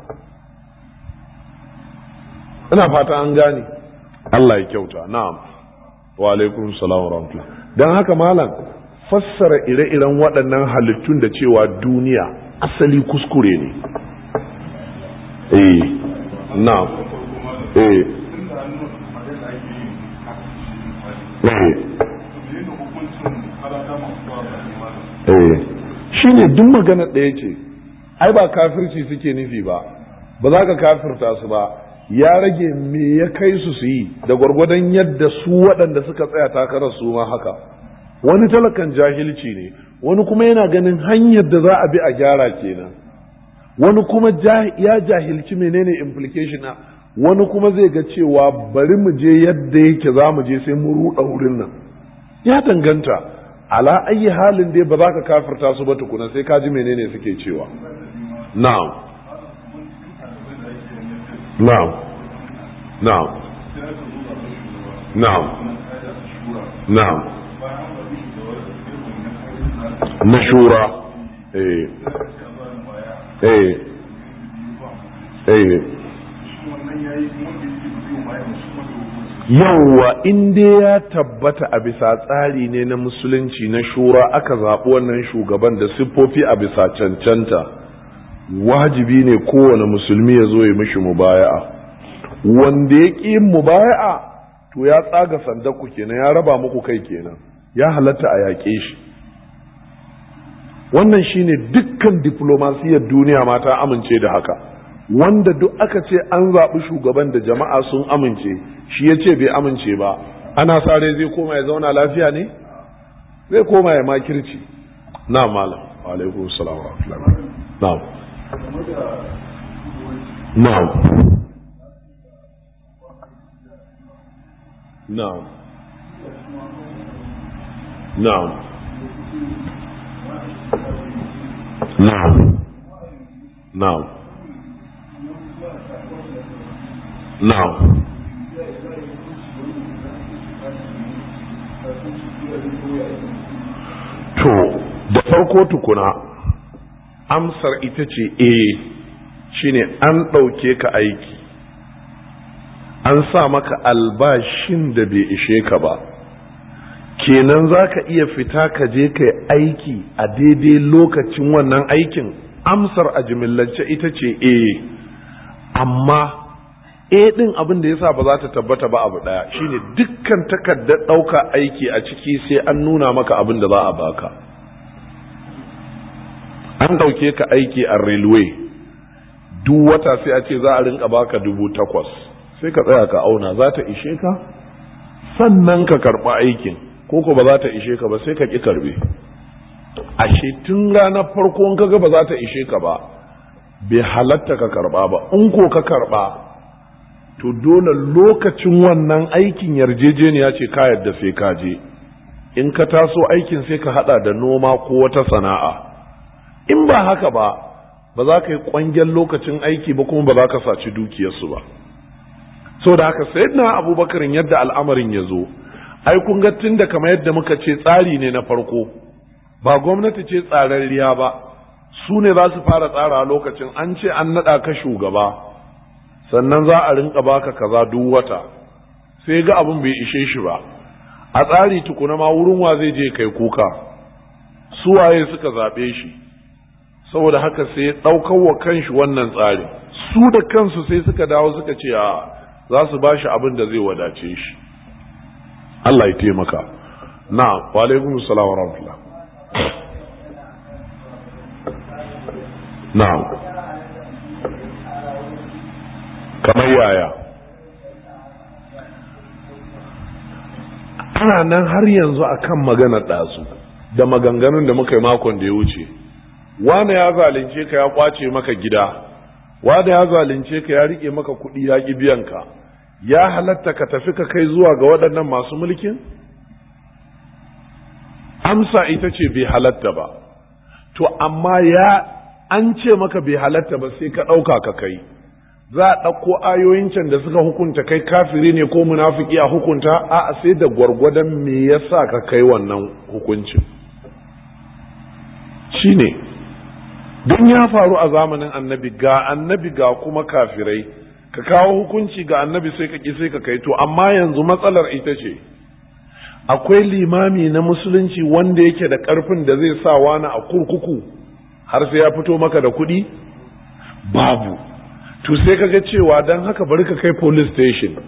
Ina fata an gane. Allah ya kyauta. Na'am. Wa alaikum salam wa rahmatullah. Dan haka malam, fassara ire-iren waɗannan halittun da cewa duniya asali kuskure ne. Eh, na'am. Eh. Eh. Eh. Shine duk magana ɗaya ce. Ai ba kafirci suke nufi ba. Ba za ka kafirta su ba. Ya rage me ya kai su su yi da gwargwadon yadda su waɗanda suka tsaya takarar su ma haka. Wani talakan jahilci ne, wani kuma yana ganin hanyar da za a bi a gyara kenan, wani kuma ya jahilci menene implication na, wani kuma zai ga cewa bari mu je yadda yake za mu je sai mu ruɗa wurin nan. Ya danganta, ala ayi halin dai ba za ka kafirta su ba tukuna sai ka ji menene suke cewa. Na'am. Na'am. Na'am. Na'am. Na'am. Mashura. Eh. Eh. Eh. Yawwa in dai ya tabbata a bisa tsari ne na musulunci na shura aka zaɓi wannan shugaban da siffofi a bisa cancanta, wajibi ne kowane musulmi ya zo ya mishi mubaya'a. Wanda ya ƙi yin mubaya'a to ya tsaga sandaku kenan, ya raba muku kai kenan, ya halatta a yaƙe shi. Wannan shine dukkan diplomasiyar duniya ma ta amince da haka. Wanda duk aka ce an zaɓi shugaban da jama'a sun amince, shi ya ce bai amince ba, ana sa rai zai koma ya zauna lafiya ne? Zai koma ya makirci. Na malam, wa alaikum salam wa rahmatullahi. Na'am. Na'am. Na'am. Na'am. na'am na'am na'am to da farko tukuna amsar ita ce eh shine an ɗauke ka aiki an sa maka albashin da bai ishe ka ba kenan za ka iya fita ka je ka aiki a daidai lokacin wannan aikin amsar a jimillance ita ce eh amma eh din abin da yasa ba za ta tabbata ba abu daya shine dukkan takardar ɗauka aiki a ciki sai an nuna maka abin da za a baka an ɗauke ka aiki a railway duk wata sai a ce za a rinka baka dubu takwas sai ka tsaya ka auna za ta ishe ka sannan ka karɓa aikin ko ko ba za ta ishe ka ba sai ka ƙi karbe ashe tun ranar farko in kaga ba za ta ishe ka ba bai halatta ka karɓa ba in ko ka karɓa to dole lokacin wannan aikin yarjejeniya ce ka yadda sai ka je in ka taso aikin sai ka hada da noma ko wata sana'a in ba haka ba ba za ka yi kwangen lokacin aiki ba kuma ba za ka saci dukiyarsu ba so da haka sayyidina abubakarin yadda al'amarin ya zo ai kun ga tunda kamar yadda muka ce tsari ne na farko ba gwamnati ce tsararriya ba su ne za su fara tsara lokacin an ce an nada ka shugaba sannan za a rinka baka kaza duk wata sai ga abin bai ishe shi ba a tsari tukuna ma wurin wa zai je kai kuka su waye suka zabe shi saboda haka sai daukar wa kanshi wannan tsari su da kansu sai suka dawo suka ce a za su bashi abin da zai wadace shi Allah ya taimaka na wa alaikum assalam wa rahmatullah na'am kamar yaya ana nan har yanzu akan maganar ɗazu da maganganun da muka yi makon da ya wuce wane ya zalunce ka ya kwace maka gida wane ya zalunce ka ya rike maka kuɗi ya ƙi biyan ka ya halatta ka tafi ka kai zuwa ga waɗannan masu mulkin amsa ita ce bai halatta ba to amma ya an ce maka bai halatta ba sai ka ɗauka ka kai za a ɗauko ayoyin can da suka hukunta kai kafiri ne ko munafiki a hukunta a sai da gwargwadon me yasa ka kai wannan hukuncin shine don ya faru a zamanin annabi ga annabi ga kuma kafirai ka kawo hukunci ga annabi sai ka ki sai ka kai to amma yanzu matsalar ita ce akwai limami na musulunci wanda yake da ƙarfin da zai sa wani a kurkuku har sai ya fito maka da kuɗi babu to sai kaga cewa dan haka bari ka kai police station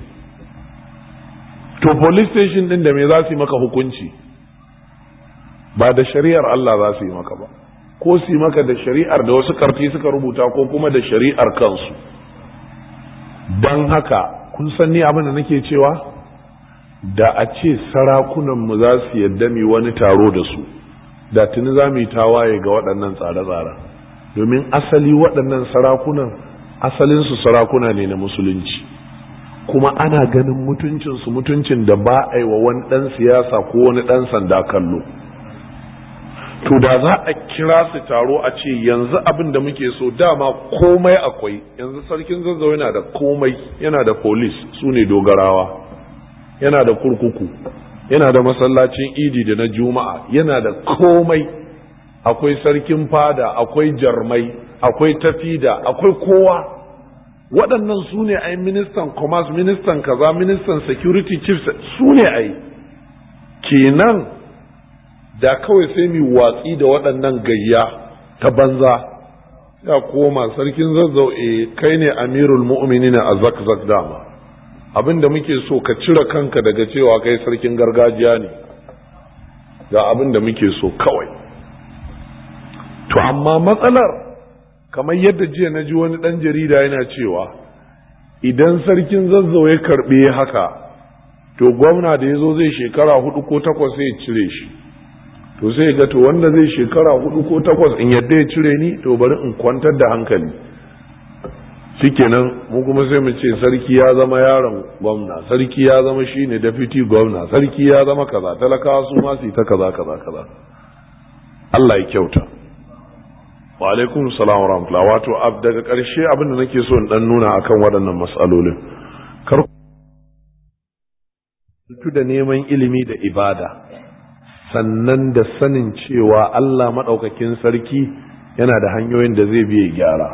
to police station din da me za su yi maka hukunci ba da shari'ar Allah za su yi maka ba ko su yi maka da shari'ar da wasu karfi suka rubuta ko kuma da shari'ar kansu dan haka kun san ni abin da nake cewa da a ce sarakunan mu za su yadda mi wani taro da su da tuni za mu yi tawaye ga waɗannan tsare-tsare domin asali waɗannan sarakunan asalinsu sarakuna ne na musulunci kuma ana ganin mutuncinsu mutuncin da ba a yi wa wani ɗan siyasa ko wani ɗan sanda kallo to da za a kira su taro a ce yanzu abin da muke so dama komai akwai yanzu sarkin zazzau yana da komai yana da polis su ne dogarawa yana da kurkuku yana da masallacin idi da na juma'a yana da komai akwai sarkin fada akwai jarmai akwai tafida akwai kowa waɗannan su ne ai ministan commerce ministan kaza ministan security chief su ne ai kenan da kawai sai mu watsi da waɗannan gayya ta banza ya koma sarkin zazzau e kai ne amirul mu'minin a zakzak dama abinda muke so ka cire kanka daga cewa kai sarkin gargajiya ne ga abinda muke so kawai to amma matsalar kamar yadda jiya na ji wani ɗan jarida yana cewa idan sarkin zazzau ya karɓe haka to gwamna da ya zo zai shekara hudu ko takwas sai ya cire shi to sai ga to wanda zai shekara hudu ko takwas in yadda ya cire ni to bari in kwantar da hankali shikenan mu kuma sai mu ce sarki ya zama yaron gwamna sarki ya zama shine deputy gwamna sarki ya zama kaza talakawa su ma su yi ta kaza kaza kaza Allah ya kyauta wa alaikum salam wa rahmatullah. Wato daga ƙarshe abin da nake so in dan nuna akan waɗannan mas'alolin, kar ku da neman ilimi da ibada, sannan da sanin cewa Allah madaukakin sarki yana da hanyoyin da zai biye gyara.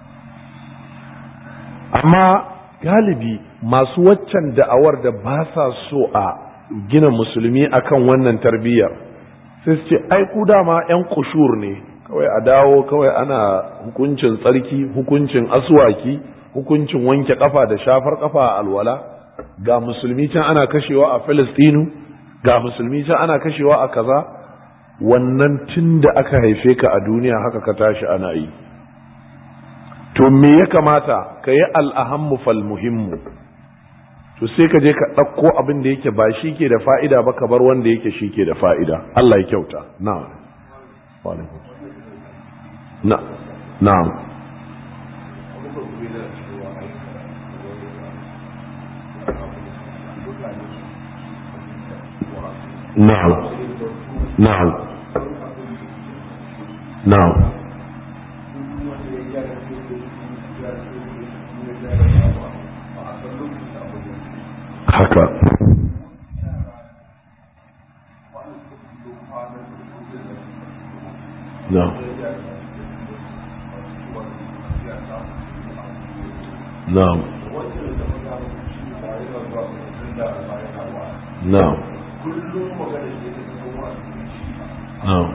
Amma galibi masu waccan da'awar da ba sa so a gina musulmi akan wannan tarbiyyar sai su ce ai ku dama yan kushur ne, kawai a dawo kawai ana hukuncin tsarki, hukuncin aswaki, hukuncin wanke kafa da shafar kafa a alwala. Ga musulmi can ana kashewa a Filistinu, ga musulmi can ana kashewa a kaza. Wannan tun da aka haife ka a duniya haka ka tashi ana yi. To me ya kamata ka yi al'ahammu fal muhimmu, to sai ka je ka ɗauko abin da yake ba shi ke da fa'ida ba ka bar wanda yake shi ke da fa'ida. Allah ya kyauta. Na'am. Na, na'am. Na'am. Na'am. Na'am. Haka. Na'am. Na'am. Na'am. Na'am.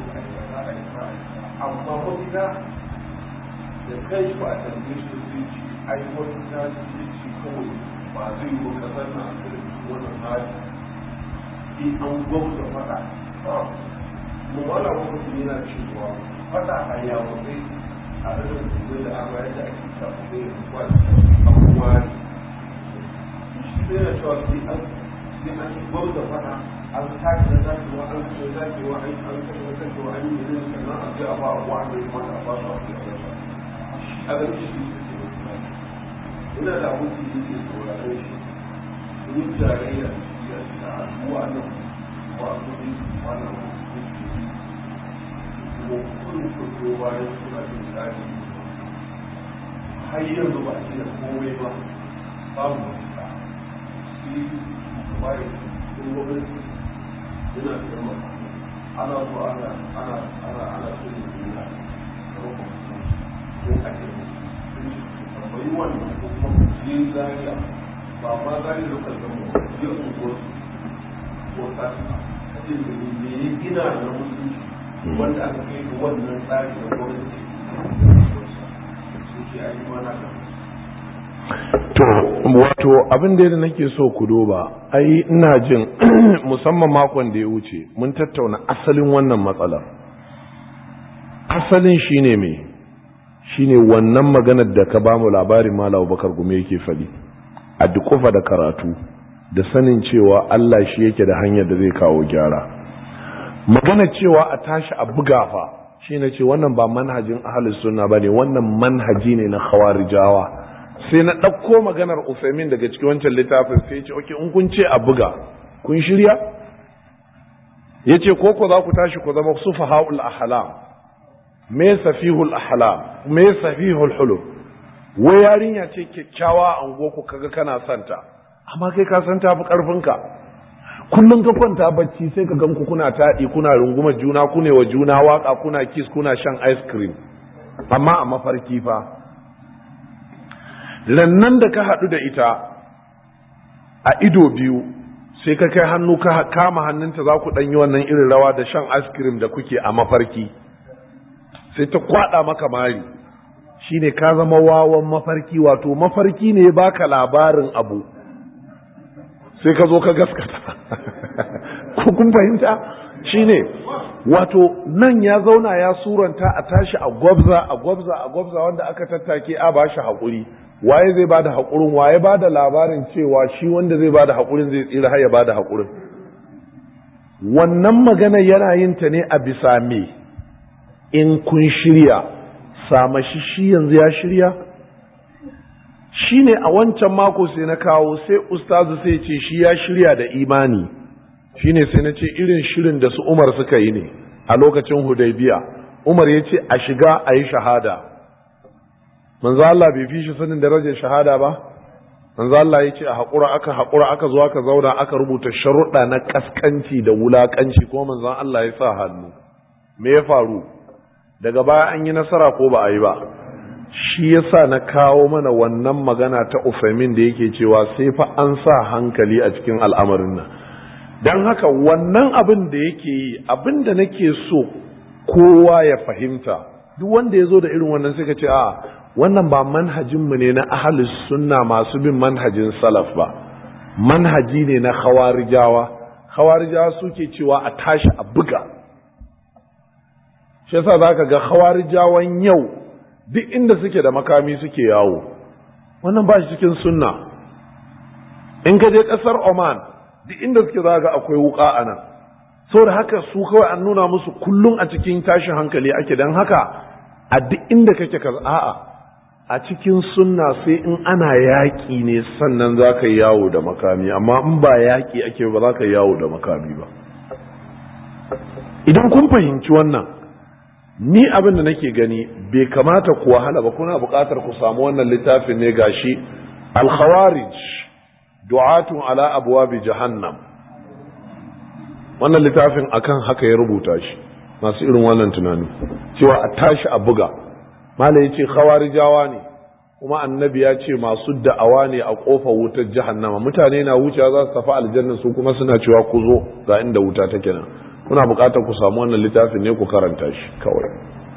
Amma wata da kai ba a tambaye shi zai ci ai wata zai ci kawai ba zai yi wa kasar na da wannan hali in an gwamta fada mu wala wata yana cewa fada a yawon zai a rarrabe da da amma yadda ake shafi da yin kwasi abubuwa ne shi zai na cewa sai an sai an gwamta fada an tashi na zakewa an kashe zakewa an kashe na zakewa an yi da sannan a zai a ba wa ne wanda a ba su a zai a ganin shi ina da mutu da ke saurare shi yin tarayya da addu'a nan ba su ne wannan mutu ko kun fito bayan suna jin daɗi har yanzu ba shi da komai ba babu mafita shi bayan sun gwamnati yana da yamma ana so ana ana ana ana so ne duniya da makwamta ko ake tambayi wannan ko kuma ku je zariya ba ma zariya lokal da mu je unguwar ko tashi a ce da me ya gina na musulunci wanda aka kai ga wannan tsari da gwamnati su ke ayi mana ka to wato abin da nake so ku duba, ai ina jin musamman makon da ya wuce mun tattauna asalin wannan matsalar. Asalin shine me shine wannan maganar da ka bamu labarin Malam Bakar Gume yake faɗi, a dukufa da karatu da sanin cewa Allah shi yake da hanyar da zai kawo gyara. Magana cewa a tashi a buga fa shine ce wannan ba manhajin ahlus sunna bane, wannan manhaji ne na khawarijawa. Sai na ɗauko maganar Usaimin daga cikin wancan littafin sai ya ce okay, in kun ce a buga kun shirya? Ya ce ko ko za ku tashi ku zama sufaha'ul ahlam, me safihul ahlam, me safihul hulum. Wai yarinya ce kyakkyawa an go ku kaga kana santa, amma kai ka san tafi karfinka. Kullum ka kwanta bacci sai ka ganku kuna taɗi, kuna rungumar juna, kune wa juna waka, kuna kiss, kuna shan ice cream, amma a mafarki fa. Lannan da ka haɗu da ita a ido biyu sai ka kai hannu ka kama hannunta za ku ɗanyi wannan irin rawa da shan ice cream da kuke a mafarki, sai ta kwaɗa maka mari, shine ka zama wawan mafarki. Wato mafarki ne baka labarin abu sai ka zo ka gaskata. Ko kun fahimta? Shine wato nan ya zauna ya suranta a tashi a gwabza a gwabza a gwabza wanda aka tattake a bashi haƙuri. Waye zai bada haƙurin? Waye bada labarin cewa shi wanda zai bada haƙurin zai tsira har ya bada haƙurin? Wannan magana yana yin ta ne a bisa me? In kun shirya, sama shi shi yanzu ya shirya? Shi ne a wancan mako sai na kawo, sai ustazu sai ce shi ya shirya da imani. Shi ne sai na ce irin shirin da su Umar suka yi ne a lokacin Hudaybiya. Umar ya ce a shiga a yi shahada. Manzo Allah bai fi shi sanin darajar shahada ba? Manzo Allah ya ce a haƙura aka haƙura aka zo aka zauna aka rubuta sharuɗa na ƙasƙanci da wulaƙanci kuma manzon Allah ya sa hannu. Me ya faru? Daga baya an yi nasara ko ba a yi ba? Shi yasa na kawo mana wannan magana ta Usaimin da yake cewa sai fa an sa hankali a cikin al'amarin nan. Don haka wannan abin da yake yi, abin da nake so kowa ya fahimta, duk wanda ya zo da irin wannan sai ka ce a wannan ba manhajinmu ne na ahlus sunna masu bin manhajin salaf ba, manhaji ne na khawarijawa. Khawarijawa suke cewa a tashi a buga. Shi yasa zaka ga khawarijawan yau duk inda suke da makami suke yawo, wannan ba shi cikin sunna. In ka je ƙasar Oman duk inda suke za ga akwai wuka a nan, saboda haka su kawai an nuna musu kullum a cikin tashin hankali ake. Don haka a duk inda kake ka a'a a cikin sunna sai in ana yaƙi ne sannan za ka yi yawo da makami, amma in ba yaƙi ake ba za ka yi yawo da makami ba. Idan kun fahimci wannan, ni abin da nake gani bai kamata ku wahala ba, kuna buƙatar ku samu wannan littafin ne gashi, al-khawarij du'atun ala abwabi jahannam. Wannan littafin akan haka ya rubuta shi, masu irin wannan tunani cewa a tashi a buga. Malai yace khawarijawa ne kuma annabi ya ce masu da'awa ne a kofar wutar jahannama. Mutane na wuce za su tafi aljanna, su kuma suna cewa ku zo ga inda wuta take nan. Kuna buƙatar ku samu wannan littafin ne ku karanta shi kawai.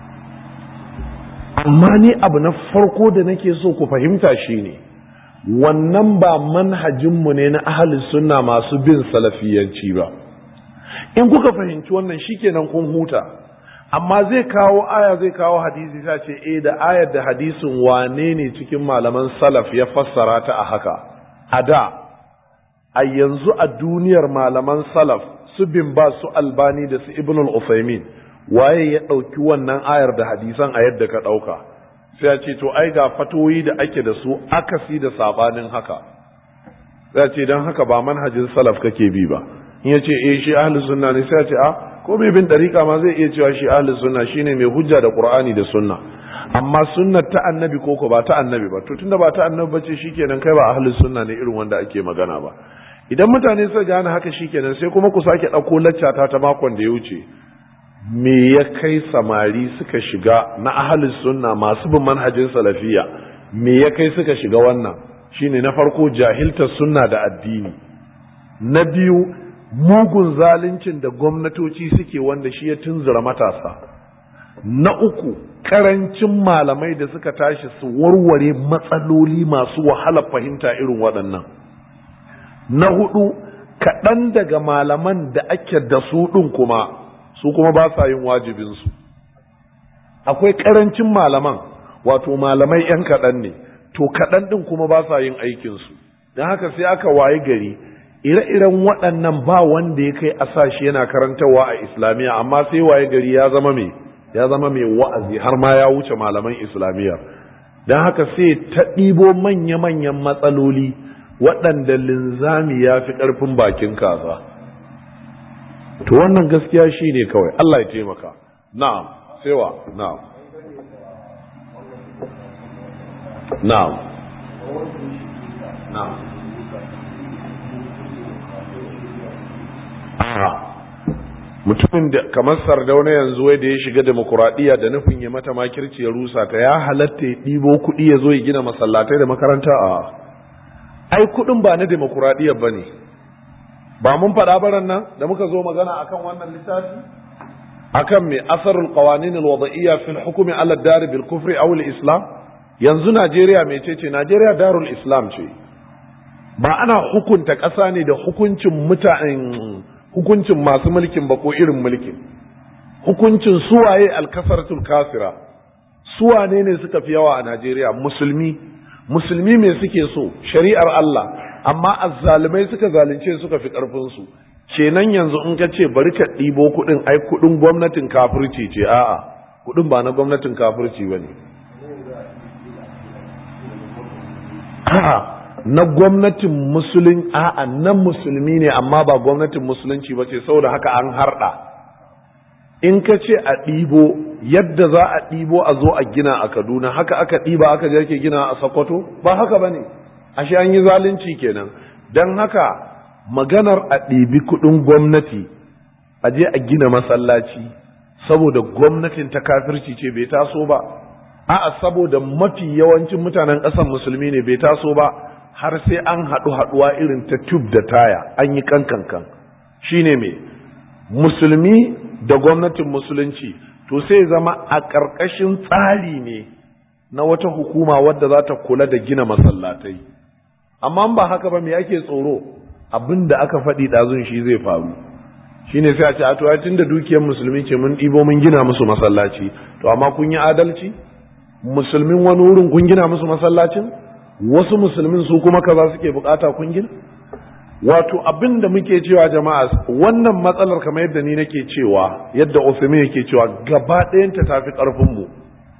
Amma ni abu na farko da nake so ku fahimta shine wannan ba manhajinmu ne na ahlus sunna masu bin salafiyanci ba. In kuka fahimci wannan shikenan kun huta. Amma zai kawo aya zai kawo hadisi ta ce eh da ayar da hadisin wane ne cikin malaman salaf ya fassara ta a haka. A da a yanzu a duniyar malaman salaf su bin ba su Albani da su Ibn al-Usaymin, waye ya ɗauki wannan ayar da hadisan a yadda ka ɗauka? Sai ya ce to ai ga fatoyi da ake da su akasi da sabanin haka. Sai ya ce don haka ba manhajin salaf kake bi ba. In ya ce eh shi ahlus sunna ne, sai ya ce a ko mai bin dariƙa ma zai iya cewa shi ahlus sunna shine mai hujja da Qur'ani da sunna, amma sunnar ta annabi ko ko ba ta annabi ba. To tunda ba ta annabi bace shikenan kai ba ahlus sunna ne irin wanda ake magana ba. Idan mutane suka gane haka shikenan sai kuma ku sake ɗauko laccata ta makon da ya wuce, me ya kai samari suka shiga na ahlus sunna masu bin manhajin salafiya, me ya kai suka shiga wannan? Shine na farko jahiltar sunna da addini, na biyu mugun zaluncin da gwamnatoci suke wanda shi ya tunzura matasa, na uku karancin malamai da suka tashi su warware matsaloli masu wahala fahimta irin waɗannan, na hudu kaɗan daga malaman da ake da su ɗin kuma su kuma ba sa yin wajibinsu. Akwai karancin malaman, wato malamai 'yan kaɗan ne, to kaɗan ɗin kuma ba sa yin aikinsu. Don haka sai aka waye gari ire-iren waɗannan ba wanda ya kai a sashi yana karantarwa a islamiyya, amma sai waye gari ya zama mai ya zama mai wa'azi har ma ya wuce malaman islamiyya. Don haka sai ta ɗibo manya-manyan matsaloli waɗanda linzami ya fi ƙarfin bakin kaza. To wannan gaskiya shi ne kawai, Allah ya taimaka. Na'am, sai wa na'am na'am na'am mutumin da kamar Sardauna yanzu wai da ya shiga demokuraɗiyya da nufin ya mata makirci ya rusa ta, ya halatta ya ɗibo kuɗi ya zo ya gina masallatai da makaranta? A ai kuɗin ba na demokuraɗiyya ba ne. Ba mun faɗa baran nan da muka zo magana akan wannan littafi akan mai asarul qawanin alwada'iyya fil hukmi ala dar bil kufri aw al islam. Yanzu Najeriya mecece? Najeriya darul islam ce. Ba ana hukunta ƙasa ne da hukuncin mutanen hukuncin masu mulkin ba ko irin mulkin, hukuncin suwaye alkasaratul kasira, suwane ne suka fi yawa a Najeriya? Musulmi. Musulmi me suke so? Shari'ar Allah. Amma azzalumai suka zalunce suka fi ƙarfin su. Kenan yanzu in ka ce bari ka ɗibo kuɗin, ai kuɗin gwamnatin kafirci ce. A'a, kuɗin ba na gwamnatin kafirci ba ne. A'a, na gwamnatin musulun a'a na musulmi ne, amma ba gwamnatin musulunci ba ce, saboda haka an harɗa. in ka ce a ɗibo yadda za a ɗibo a zo a gina a Kaduna haka aka ɗiba aka je ake gina a Sokoto ba haka bane ashe an yi zalunci kenan dan haka maganar a ɗibi kuɗin gwamnati a je a gina masallaci saboda gwamnatin ta kafirci ce bai taso ba a'a saboda mafi yawancin mutanen ƙasar musulmi ne bai taso ba har sai an haɗu haɗuwa irin ta tube da taya an yi kankankan shine me musulmi da gwamnatin musulunci to sai zama a ƙarƙashin tsari ne na wata hukuma wadda za ta kula da gina masallatai amma ba haka ba me ake tsoro abin da aka faɗi ɗazun shi zai faru shine sai a ce a to tun da dukiyar musulmi ce mun ɗibo mun gina musu masallaci to amma kun yi adalci musulmin wani wurin kun gina musu masallacin wasu musulmin su kuma kaza suke bukata kun gina wato abin da muke cewa jama'a wannan matsalar kamar yadda ni nake cewa yadda Usman yake cewa gaba ɗayanta tafi ƙarfin mu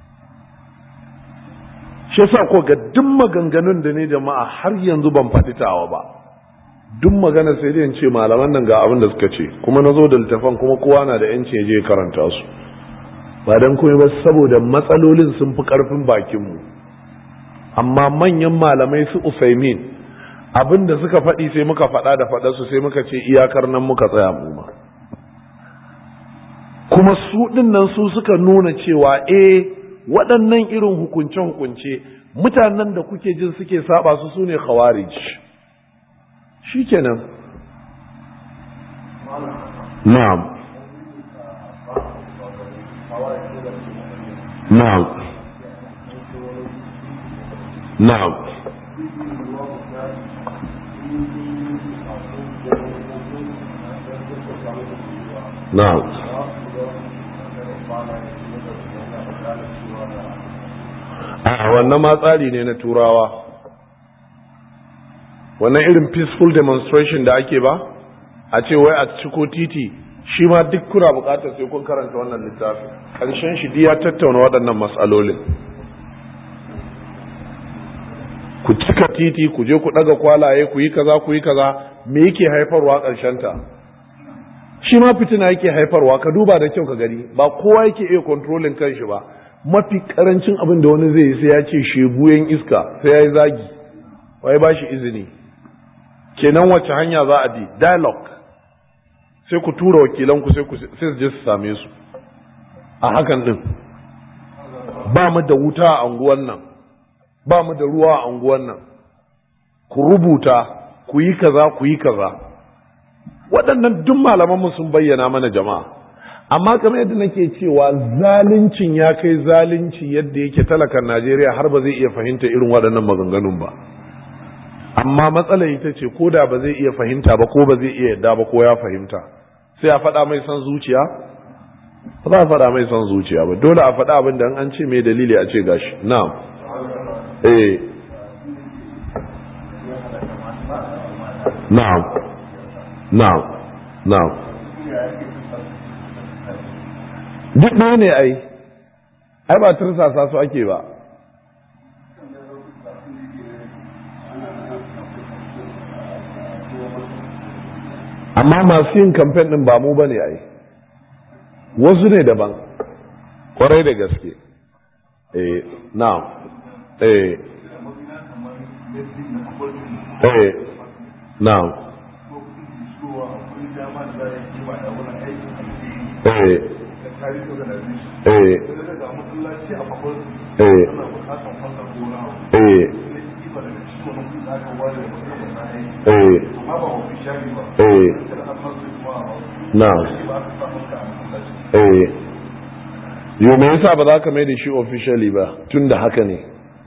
shi yasa ko ga duk maganganun da ne jama'a har yanzu ban faɗi tawa ba duk magana sai dai in ce malaman nan ga abin da suka ce kuma na zo da littafan kuma kowa na da yanci ya je karanta su ba dan komai ba saboda matsalolin sun fi ƙarfin bakin mu amma manyan malamai su Usaimin abin da suka faɗi sai muka faɗa da faɗarsu sai muka ce iyakar nan muka tsaya mu ma kuma su ɗin nan su suka nuna cewa eh waɗannan irin hukunce-hukunce mutanen da kuke jin suke saba su sune khawarij shikenan na'am na'am na'am na'am a wannan ma tsari ne na turawa wannan irin peaceful demonstration da ake ba a ce wai a ciko titi shi ma duk kuna bukatar sai kun karanta wannan littafi ƙarshen shi ya tattauna waɗannan matsalolin ku cika titi ku je ku ɗaga kwalaye ku yi kaza ku yi kaza me yake haifarwa ƙarshen ta shi ma fitina yake haifarwa ka duba da kyau ka gani ba kowa yake iya controlling kanshi ba mafi karancin abin da wani zai yi sai ya ce sheguyen iska sai ya yi zagi wai ba shi izini kenan wacce hanya za a bi dialogue sai ku tura wakilanku sai ku sai su je su same su a hakan din ba mu da wuta a anguwan nan ba mu da ruwa a anguwan nan ku rubuta ku yi kaza ku yi kaza waɗannan duk malamanmu sun bayyana mana jama'a amma kamar yadda nake cewa zaluncin ya kai zalunci yadda yake talakan Najeriya har ba zai iya fahimta irin waɗannan maganganun ba amma matsala ita ce ko da ba zai iya fahimta ba ko ba zai iya yadda ba ko ya fahimta sai a faɗa mai son zuciya ba za a faɗa mai son zuciya ba dole a faɗa abin da an ce mai dalili a ce gashi na'am eh na'am na'am na'am duk ɗaya ne ai ai ba tursasa su ake ba amma masu yin kamfen ɗin ba mu ba ne ai wasu ne daban kwarai da gaske eh na'am eh eh na'am eh eh eh eh eh na eh yau me yasa ba za ka mai da shi officially ba tun da haka ne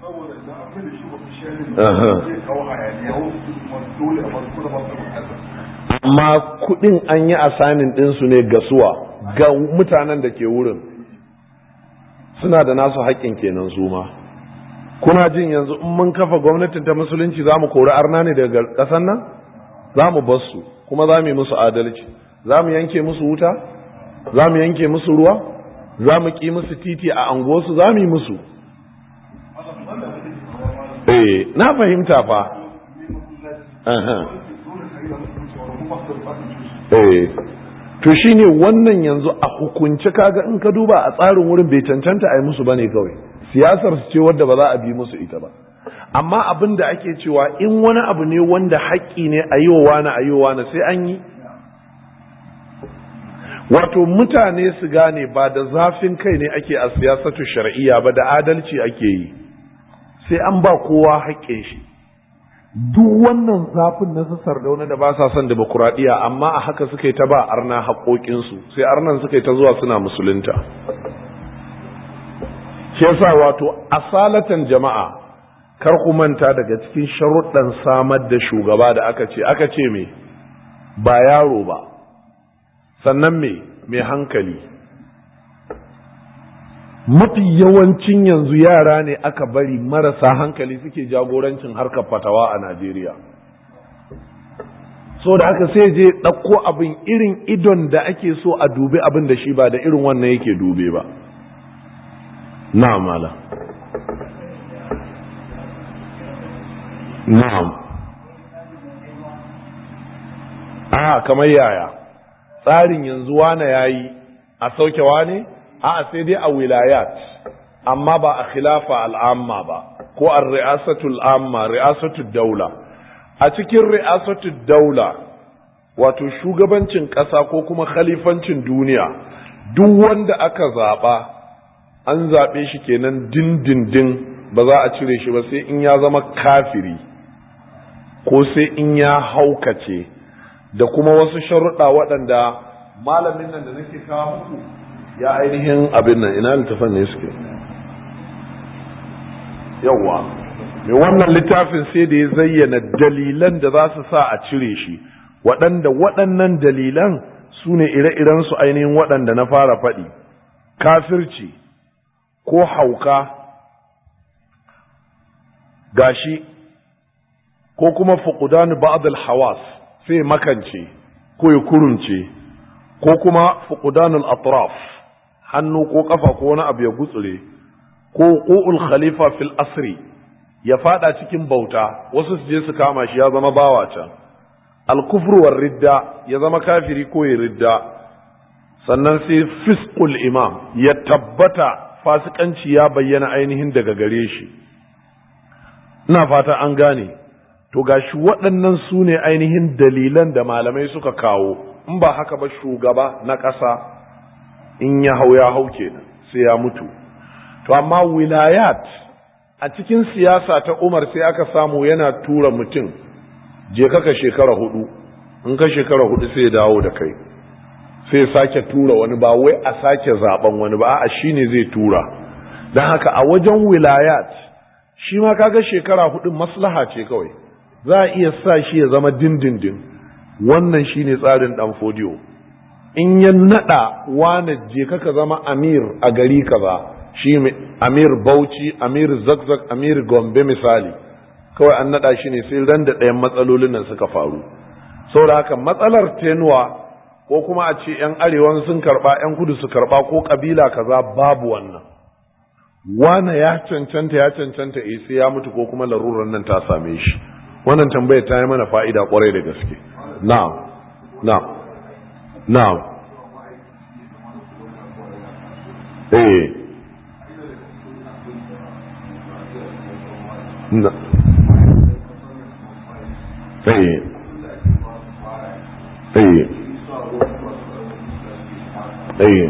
amma kudin an yi asanin ɗinsu ne ga suwa ga mutanen da ke wurin suna da nasu haƙƙin kenan su ma kuna jin yanzu in mun kafa gwamnatin ta musulunci za mu kori arna ne daga ƙasar nan za mu bar su kuma za mu yi musu adalci za mu yanke musu wuta za mu yanke musu ruwa za mu ƙi musu titi a anguwarsu za mu yi musu eh na fahimta fa eh to shine wannan yanzu a hukunce kaga in ka duba a tsarin wurin bai cancanta a yi musu bane kawai siyasar su ce wadda ba za a bi musu ita ba amma abin da ake cewa in wani abu ne wanda haƙƙi ne a yi wa wani a yi wa wani sai an yi wato mutane su gane ba da zafin kai ne ake a siyasatu shar'iyya ba da adalci ake yi sai an ba kowa haƙƙin shi duk wannan zafin na su Sardauna da ba sa son demokuraɗiyya amma a haka suka yi ta ba arna haƙoƙinsu sai arnan suka yi ta zuwa suna musulunta shi yasa wato asalatan jama'a kar ku manta daga cikin sharuɗan samar da shugaba da aka ce aka ce me ba yaro ba sannan me mai hankali mafi yawancin yanzu yara ne aka bari marasa hankali suke jagorancin harkar fatawa a Najeriya so da haka sai je ɗauko abin irin idon da ake so a dube abin da shi ba da irin wannan yake dube ba na'am mala na'am a kamar yaya tsarin yanzu wane yayi a sauke wane a'a sai dai a wilayat amma ba a khilafa al'amma ba ko a ri'asatul amma ri'asatul daula a cikin ri'asatul daula wato shugabancin ƙasa ko kuma khalifancin duniya duk wanda aka zaɓa an zaɓe shi kenan dindindin ba za a cire shi ba sai in ya zama kafiri ko sai in ya haukace da kuma wasu sharuɗa waɗanda malamin nan da nake kawo muku ya ainihin abin nan ina littafin ne suke yawwa mai wannan littafin sai da ya zayyana dalilan da za su sa a cire shi waɗanda waɗannan dalilan su ne ire-iren su ainihin waɗanda na fara faɗi kafirci ko hauka gashi ko kuma fuqdan ba'd al-hawas sai makance ko ya kurunce ko kuma fuqdan al-atraf hannu ko kafa ko wani abu ya gutsure ko qu'ul khalifa fil asri ya fada cikin bauta wasu su je su kama shi ya zama bawa can al-kufru war ridda ya zama kafiri ko ya ridda sannan sai fisqul imam ya tabbata fasikanci ya bayyana ainihin daga gare shi ina fata an gane to gashi waɗannan su ne ainihin dalilan da malamai suka kawo in ba haka ba shugaba na ƙasa in ya hau ya hau kenan sai ya mutu to amma wilayat a cikin siyasa ta Umar sai aka samu yana tura mutum je ka shekara hudu in ka shekara hudu sai ya dawo da kai sai ya sake tura wani ba wai a sake zaben wani ba a shine zai tura dan haka a wajen wilayat shi ma kaga shekara hudu maslaha ce kawai za a iya sa shi ya zama dindindin wannan shine tsarin dan fodiyo in ya nada wane je ka zama amir a gari kaza shi amir Bauchi amir Zakzak amir Gombe misali kawai an nada shi ne sai ran da ɗayan matsalolin nan suka faru saboda haka matsalar tenuwa ko kuma a ce yan arewan sun karba yan kudu su karba ko kabila kaza babu wannan wane ya cancanta ya cancanta eh sai ya mutu ko kuma larurar nan ta same shi wannan tambaya ta yi mana fa'ida kwarai da gaske na'am na'am na'am eh na eh eh eh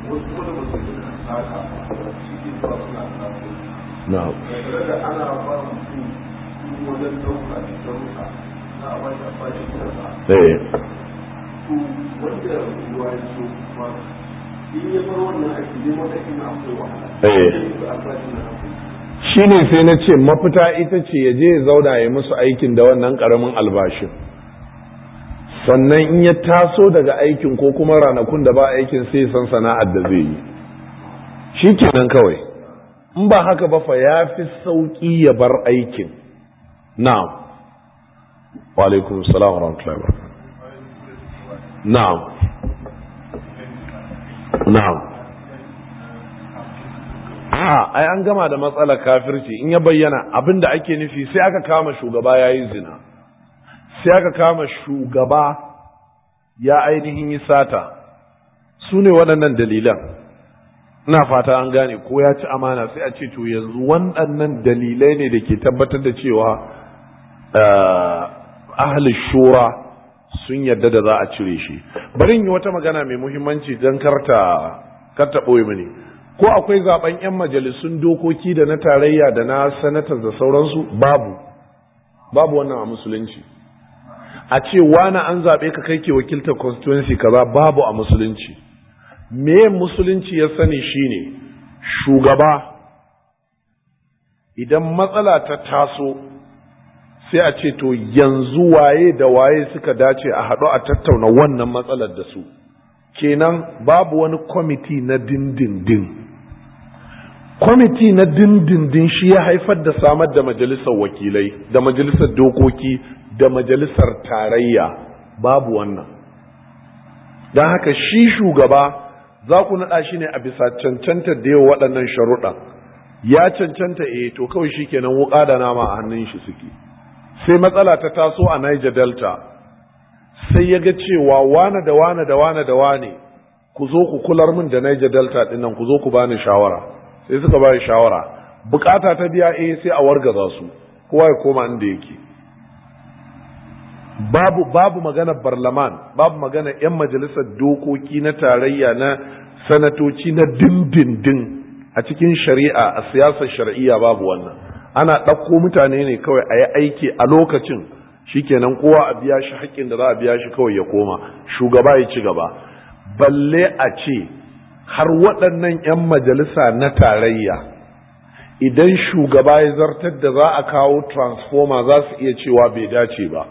na'am eh shi ne sai na ce mafita ita ce ya je ya zauna ya musu aikin da wannan ƙaramin albashin sannan in ya taso daga aikin ko kuma ranakun da ba aikin sai san sana'ar da zai yi shi kenan kawai in ba haka ba fa ya fi sauƙi ya bar aikin na'am wa alaikum salam wa rahmatullahi wa barakatuh na'am na'am a ai an gama da matsalar kafirci in ya bayyana abinda ake nufi sai aka kama shugaba yayi zina sai aka kama shugaba ya ainihin yi sata su ne waɗannan dalilan. Ina fata an gane ko ya ci amana sai a ce to yanzu waɗannan dalilai ne da ke tabbatar da cewa ahli shura sun yadda da za a cire shi. Bari in yi wata magana mai muhimmanci don karta karta ɓoye mini. Ko akwai zaben 'yan majalisun dokoki da na tarayya da na sanatar da sauransu? Babu. Babu wannan a musulunci. A ce wani an zaɓe ka kai ke wakiltar constituency kaza, babu a musulunci. Me musulunci ya sani shine shugaba idan matsala ta taso sai a ce to yanzu waye da waye suka dace a haɗu a tattauna wannan matsalar da su. Kenan babu wani kwamiti na dindindin. Kwamiti na dindindin shi ya haifar da samar da majalisar wakilai, da majalisar dokoki, da majalisar tarayya. Babu wannan. Don haka shi shugaba za ku naɗa shi ne a bisa cancanta da yawa waɗannan sharuɗa. Ya cancanta eh to kawai shi kenan wuƙa da nama a hannun shi suke. Sai matsala ta taso a Niger Delta, sai ya ga cewa wane da wane da wane da wane ku zo ku kular min da Niger Delta ɗin nan, ku zo ku bani shawara. Sai suka bani shawara, bukata ta biya eh sai a wargaza su, kowa ya koma inda yake. Babu babu magana barlaman, babu magana 'yan majalisar dokoki na tarayya na sanatoci na dindindin a cikin shari'a, a siyasar shari'a babu wannan. Ana ɗauko mutane ne kawai a yi aiki a lokacin, shikenan kowa a biya shi haƙƙin da za a biya shi kawai ya koma, shugaba ya ci gaba. Balle a ce har waɗannan 'yan majalisa na tarayya idan shugaba ya zartar da za a kawo transformer za su iya cewa bai dace ba.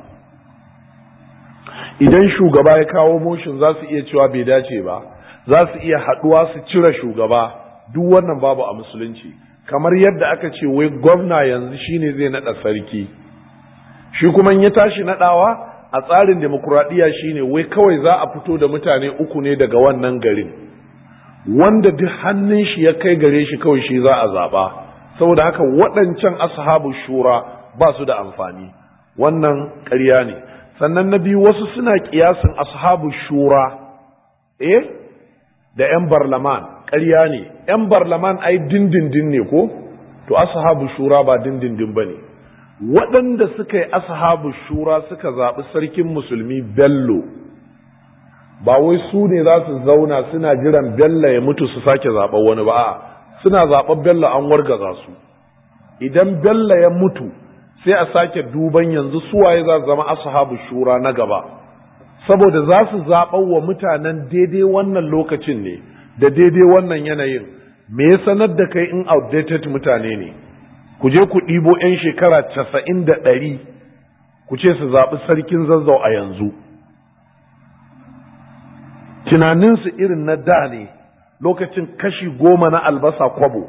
Idan shugaba ya kawo motion za su iya cewa bai dace ba, za su iya haɗuwa su cire shugaba. Duk wannan babu a musulunci. Kamar yadda aka ce wai gwamna yanzu shine zai naɗa sarki, shi kuma ya tashi naɗawa a tsarin demokuraɗiyya shine wai kawai za a fito da mutane uku ne daga wannan garin, wanda duk hannun shi ya kai gare shi kawai shi za a zaɓa. Saboda haka waɗancan ashabu shura ba su da amfani. Wannan ƙarya ne. Sannan na biyu, wasu suna kiyasin ashabu shura eh da 'yan barlaman. Ƙarya ne. 'Yan barlaman ai dindindin ne ko? To ashabu shura ba dindindin ba ne. Waɗanda suka yi ashabu shura suka zaɓi sarkin musulmi Bello, ba wai su ne za su zauna suna jiran Bello ya mutu su sake zaɓar wani ba, a'a suna zaɓar Bello an wargaza su. Idan Bello ya mutu sai a sake duban yanzu suwaye za su zama ashabu shura na gaba, saboda za su zaɓar wa mutanen daidai wannan lokacin ne da daidai wannan yanayin. Me ya sanar da kai in outdated mutane ne? Ku je ku ɗibo 'yan shekara casa'in da ɗari ku ce su zaɓi sarkin Zazzau a yanzu. Tunaninsu irin na da ne, lokacin kashi goma na albasa kwabo.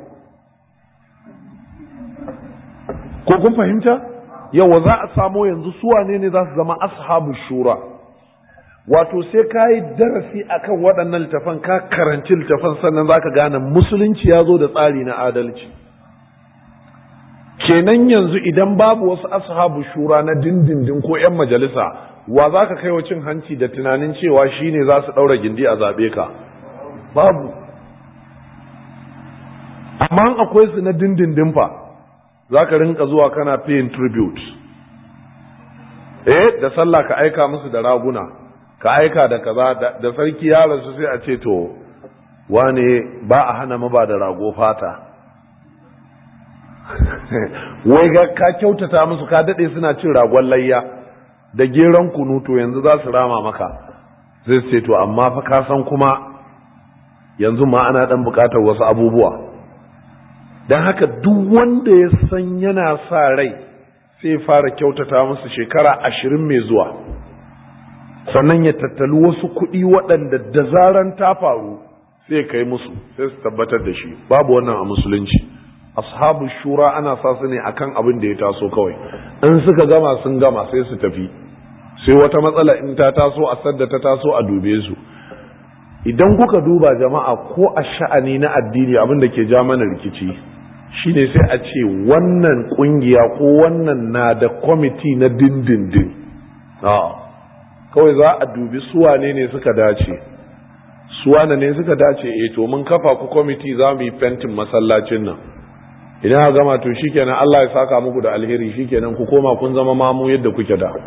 Ko kun fahimta? Yawa za a samo yanzu su wane ne za su zama ashabu shura. Wato sai ka yi darasi akan waɗannan littafan, ka karanci littafan, sannan za ka gane musulunci ya zo da tsari na adalci. Kenan yanzu idan babu wasu ashabu shura na dindindin ko 'yan majalisa, wa za ka kai wa cin hanci da tunanin cewa shi ne za su ɗaura gindi a zaɓe ka? Babu. Amma akwai su na dindindin fa, za ka rinka zuwa kana paying tribute. Eh, da sallah ka aika musu da raguna, ka aika da kaza, da sarki ya rasu sai a ce to wane ba a hana maba da rago fata. Wai ga ka kyautata musu, ka daɗe suna cin ragon layya da geron kunu, to yanzu za su rama maka. Zai ce to amma fa ka san kuma yanzu ma ana ɗan buƙatar wasu abubuwa. Don haka duk wanda ya san yana sa rai sai fara kyautata musu shekara ashirin mai zuwa, sannan ya tattali wasu kuɗi waɗanda da zaran ta faru sai kai musu, sai su tabbatar da shi. Babu wannan a musulunci. Ashabu shura ana sa su ne akan abin da ya taso kawai. In suka gama sun gama sai su tafi, sai wata matsala in ta taso a sadda ta taso a dube su. Idan kuka duba jama'a, ko a sha'ani na addini abin da ke ja mana rikici shine sai a ce wannan kungiya ko wannan na da kwamiti na dindindin. Kawai za a dubi su wane ne suka dace, su wane ne suka dace eh to mun kafa ku kwamiti za mu yi fentin masallacin nan, idan a gama to shikenan Allah ya saka muku da alheri, shikenan ku koma kun zama mamu yadda kuke da.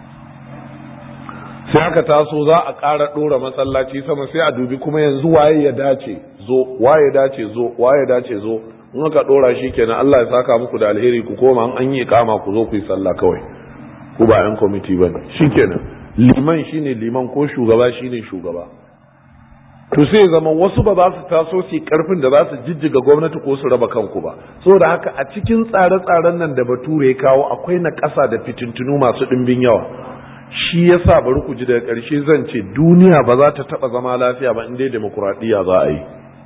Sai aka taso za a ƙara ɗora masallaci sama, sai a dubi kuma yanzu waye ya dace zo, waye dace zo, waye dace zo, in aka ɗora shikenan Allah ya saka muku da alheri, ku koma an yi kama ku zo ku yi sallah kawai, ku ba yan kwamiti ba ne, shikenan liman shine liman ko shugaba shine shugaba. To sai zama wasu ba za su taso su karfin da za su jijjiga gwamnati ko su raba kanku ba, saboda haka a cikin tsare-tsaren nan da bature ya kawo akwai na ƙasa da fitintunu masu ɗimbin yawa. Shi yasa bari ku ji daga ƙarshe zan ce duniya ba za ta taɓa zama lafiya ba in dai demokuraɗiyya za a yi.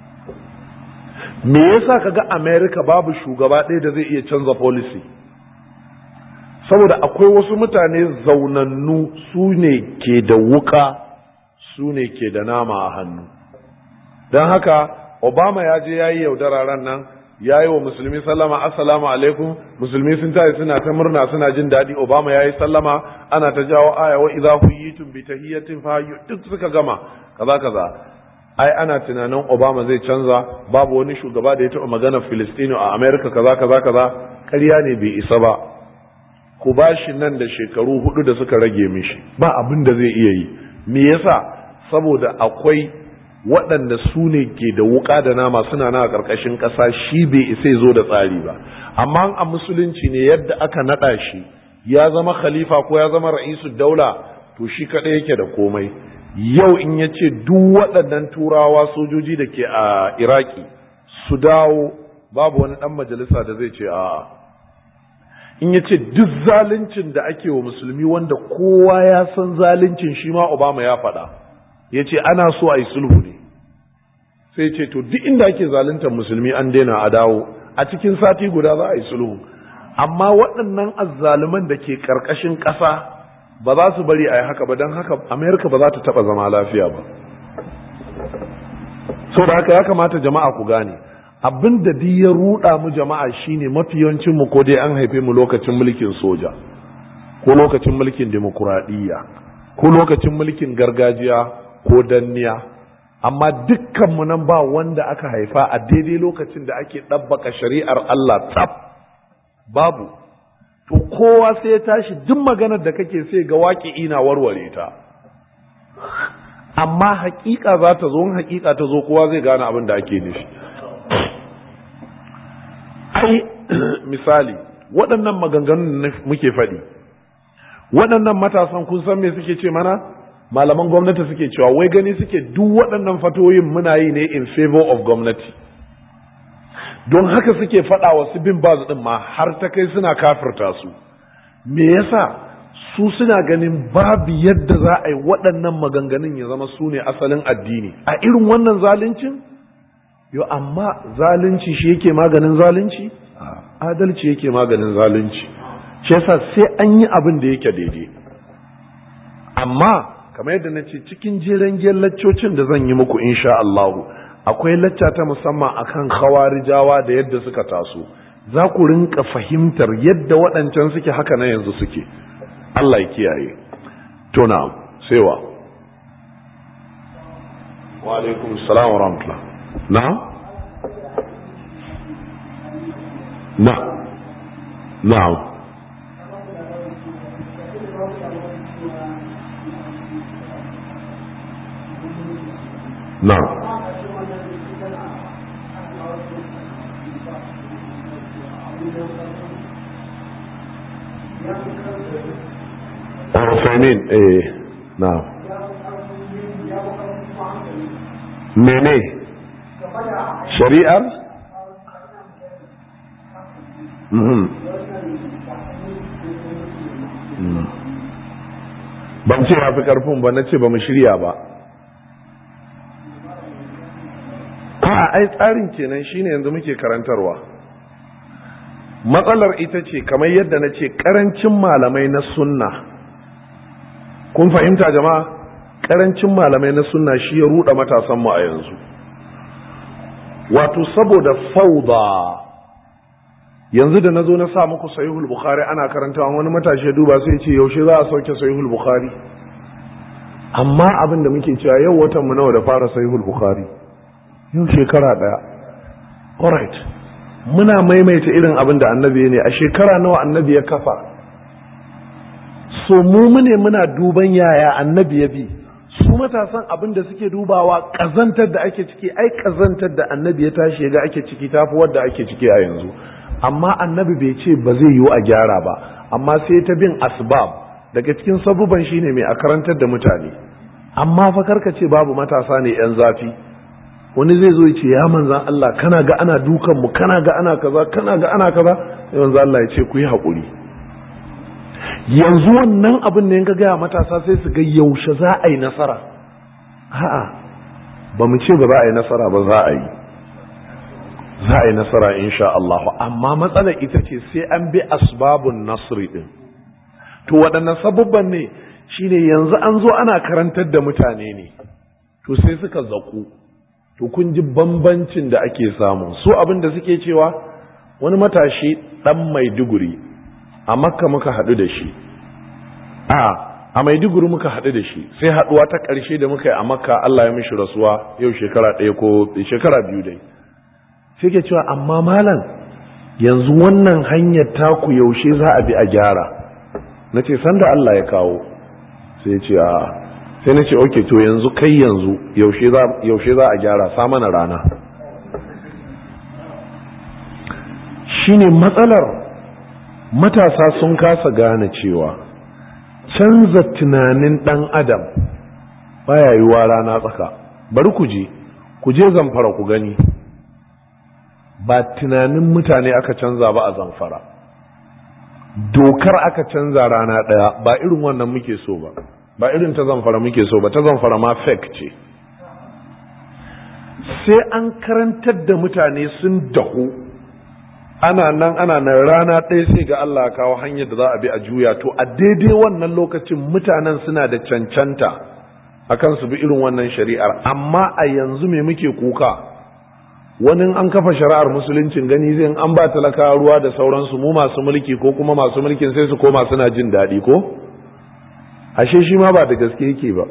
Me yasa kaga America babu shugaba ɗaya da zai iya canza policy? Saboda akwai wasu mutane zaunannu su ne ke da wuka, su ne ke da nama a hannu. Don haka Obama ya je ya yi yaudara ran nan, ya yi wa musulmi sallama assalamu alaikum, musulmi sun tayi suna ta murna suna jin daɗi. Obama ya yi sallama, ana ta jawo aya wa idza huyitum bi tahiyatin fa duk suka gama kaza kaza. Ai ana tunanin Obama zai canza, babu wani shugaba da ya taɓa magana Filistino a America kaza kaza kaza. Ƙarya ne, bai isa ba. Ku bashi nan da shekaru hudu da suka rage mishi, ba abin da zai iya yi. Me yasa? Saboda akwai waɗanda su ne ke da wuƙa da nama suna na a ƙarƙashin ƙasa, shi bai isa zo da tsari ba. Amma a musulunci ne yadda aka naɗa shi ya zama khalifa ko ya zama ra'isu daula, to shi kaɗai yake da komai. Yau in ya ce duk waɗannan turawa sojoji da ke a Iraki su dawo, babu wani ɗan majalisa da zai ce a'a. In ya ce duk zaluncin da ake wa musulmi wanda kowa ya san zaluncin, shi ma Obama ya faɗa, ya ce ana so a yi sulhu ne, sai ce to duk inda ake zaluntar musulmi an daina a dawo, a cikin sati guda za a yi sulhu. Amma waɗannan azzaluman da ke ƙarƙashin ƙasa ba za su bari a yi haka ba, don haka Amerika ba za ta taɓa zama lafiya ba. Sau da haka ya kamata jama'a ku gane, abin da duk ya ruɗa mu jama'a shine mafi yawancin mu ko dai an haife mu lokacin mulkin soja, ko lokacin mulkin demokuraɗiyya, ko lokacin mulkin gargajiya ko danniya, amma dukkanmu nan ba wanda aka haifa a daidai lokacin da ake ɗabbaka shari'ar Allah tsaf, babu. To kowa sai ya tashi duk maganar da kake sai ga waƙi na warware ta, amma haƙiƙa za ta zo, in haƙiƙa ta zo kowa zai gane abin da ake nufi. Ai misali waɗannan maganganun da muke faɗi, waɗannan matasan kun san me suke ce mana? Malaman gwamnati suke cewa wai gani suke duk waɗannan fatoyin muna yi ne in favor of gwamnati, don haka suke faɗa wa su bin bazu ɗin ma har ta kai suna kafirta su. Me yasa? Su suna ganin babu yadda za a yi waɗannan maganganun ya zama su ne asalin addini a irin wannan zaluncin. Yo amma zalunci shi yake maganin zalunci? Adalci yake maganin zalunci. Shi yasa sai an yi abin da yake daidai. Amma kamar yadda na ce cikin jeren laccocin da zan yi muku insha Allahu, akwai lacca ta musamman akan khawarijawa da yadda suka taso. Za ku rinka fahimtar yadda waɗancan suke haka na yanzu suke. Allah ya kiyaye. To na sai wa. Wa alaikum assalam wa rahmatullah. Na? Na. Na. Na. Orfamin, eh, na. Mene? Shari'ar? Mhm. Ban ce ya fi ƙarfin ba, na ce ba mu shirya ba. A ai tsarin kenan shine yanzu muke karantarwa. Matsalar ita ce kamar yadda na ce ƙarancin malamai na sunna. Kun fahimta jama'a? Ƙarancin malamai na sunna shi ya ruɗa matasanmu a yanzu. Wato saboda fauda, yanzu da na zo na sa muku sahihul bukhari ana karantawa, wani matashi ya duba sai ce yaushe za a sauke sahihul bukhari. amma abin da muke cewa yau watan mu nawa da fara sahihul bukhari yau shekara daya. Alright, muna maimaita irin abin da annabi ne a shekara nawa annabi ya kafa. So mu mune muna duban yaya annabi ya bi, su matasan abin da suke dubawa kazantar da ake ciki. Ai kazantar da annabi ya tashi ga ake ciki tafi wadda ake ciki a yanzu, amma annabi bai ce ba zai yiwu a gyara ba, amma sai ta bin asbab. Daga cikin sabuban shine mai a karantar da mutane. Amma fa karka ce babu matasa ne yan zafi. Wani zai zo ya ce ya manzan Allah kana ga ana dukan mu, kana ga ana kaza, kana ga ana kaza. Sai manzan Allah ya ce ku yi haƙuri. Yanzu wannan abin ne ka gaya matasa sai su ga yaushe za a yi nasara. A'a, ba mu ce ba za a yi nasara ba, za a yi. Za a yi nasara insha Allah. Amma matsalar ita ce sai an bi asbabun nasri din. To waɗannan sabubban ne shine yanzu an zo ana karantar da mutane ne, to sai suka zaku. To kun ji bambancin da ake samu. Su abin da suke cewa wani matashi ɗan Maiduguri a Makka muka haɗu da shi, a a Maiduguri muka haɗu da shi, sai haɗuwa ta ƙarshe da muka yi a Makka Allah ya mishi rasuwa yau shekara ɗaya ko shekara biyu dai. Sai ke cewa amma malam yanzu wannan hanyar taku yaushe za a bi a gyara? Na ce sanda Allah ya kawo. Sai ce a sai na ce oke, to yanzu kai yanzu yaushe za a gyara, sa mana rana. Shine matsalar, matasa sun kasa gane cewa canza tunanin ɗan adam baya yiwa rana tsaka. Bari ku je ku je Zamfara ku gani, ba tunanin mutane aka canza ba a Zamfara, dokar aka canza rana ɗaya. Ba irin wannan muke so ba, ba irin ta Zamfara muke so ba. Ta Zamfara ma fake ce. Sai an karantar da mutane sun dahu, ana nan ana nan rana ɗaya sai ga Allah kawo hanyar da za a bi a juya. To a daidai wannan lokacin mutanen suna da cancanta akan su bi irin wannan shari'ar. Amma a yanzu me muke kuka? Wani an kafa shari'ar musuluncin gani zai an ba talaka ruwa da sauransu, mu masu mulki ko kuma masu mulkin sai su koma suna jin daɗi ko? Ashe shi ma ba da gaske yake ba.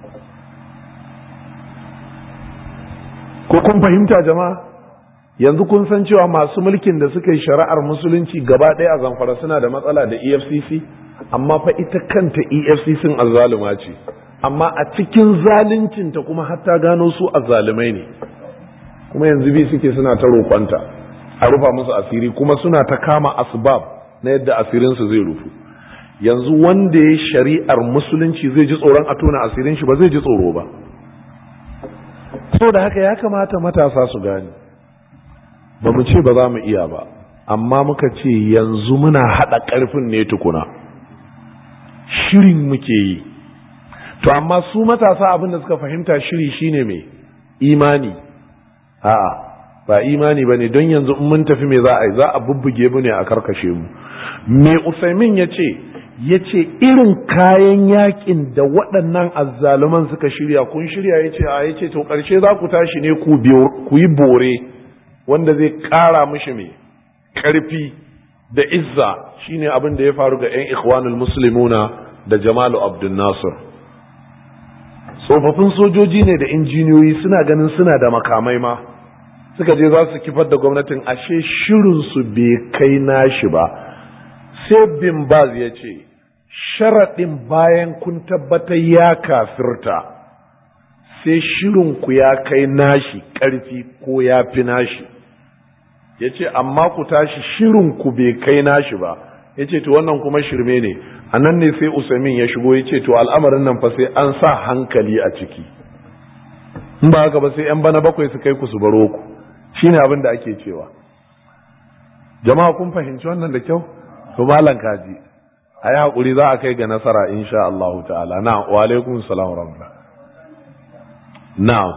Ko kun fahimta jama'a? Yanzu kun san cewa masu mulkin da suka yi shari'ar musulunci gaba ɗaya a Zamfara suna da matsala da E F C C, amma fa ita kanta E F C C azzaluma ce, amma a cikin zaluncinta kuma hatta gano su azzalumai ne, kuma yanzu bi suke suna ta roƙonta a rufa musu asiri, kuma suna ta kama asbab na yadda asirinsu zai rufu. Yanzu wanda ya shari'ar musulunci zai ji tsoron a tona asirin shi? Ba zai ji tsoro ba. So da haka ya kamata matasa su gane, ba mu ce ba za mu iya ba, amma muka ce yanzu muna haɗa ƙarfin ne tukuna, shirin muke yi. To amma su matasa abin da suka fahimta shiri shine mai imani. A'a, ba imani ba ne, don yanzu in mun tafi me za a yi, za a bubbuge mu ne a karkashe mu. Me Usaimin ya ce, ya ce irin kayan yakin da waɗannan azzaluman suka shirya, kun shirya? Ya ce a, ya ce to ƙarshe za ku tashi ne ku yi bore wanda zai ƙara mishi mai ƙarfi da izza. Shine abin da ya faru ga 'yan ikhwanul muslimuna da Jamalu Abdul Nasir. Tsofaffin sojoji ne da injiniyoyi, suna ganin suna da makamai ma, suka je za su kifar da gwamnatin, ashe shirinsu bai kai nashi ba. Sai Bin Baz ya ce sharaɗin bayan kun tabbatar ya kafirta, sai shirinku ya kai nashi ƙarfi ko ya fi nashi. Ya ce amma ku tashi shirinku bai kai nashi ba. Ya ce to wannan kuma shirme ne. A nan ne sai Usaimin ya shigo ya ce to al'amarin nan fa sai an sa hankali a ciki, in ba haka ba sai 'yan bana bakwai su kai ku su baro ku. Shi ne abin da ake cewa. Jama'a kun fahimci wannan da kyau? To malam kaji, a yi haƙuri za a kai ga nasara insha Allah ta'ala. Na wa alaikun salam wa rahmatullah. Na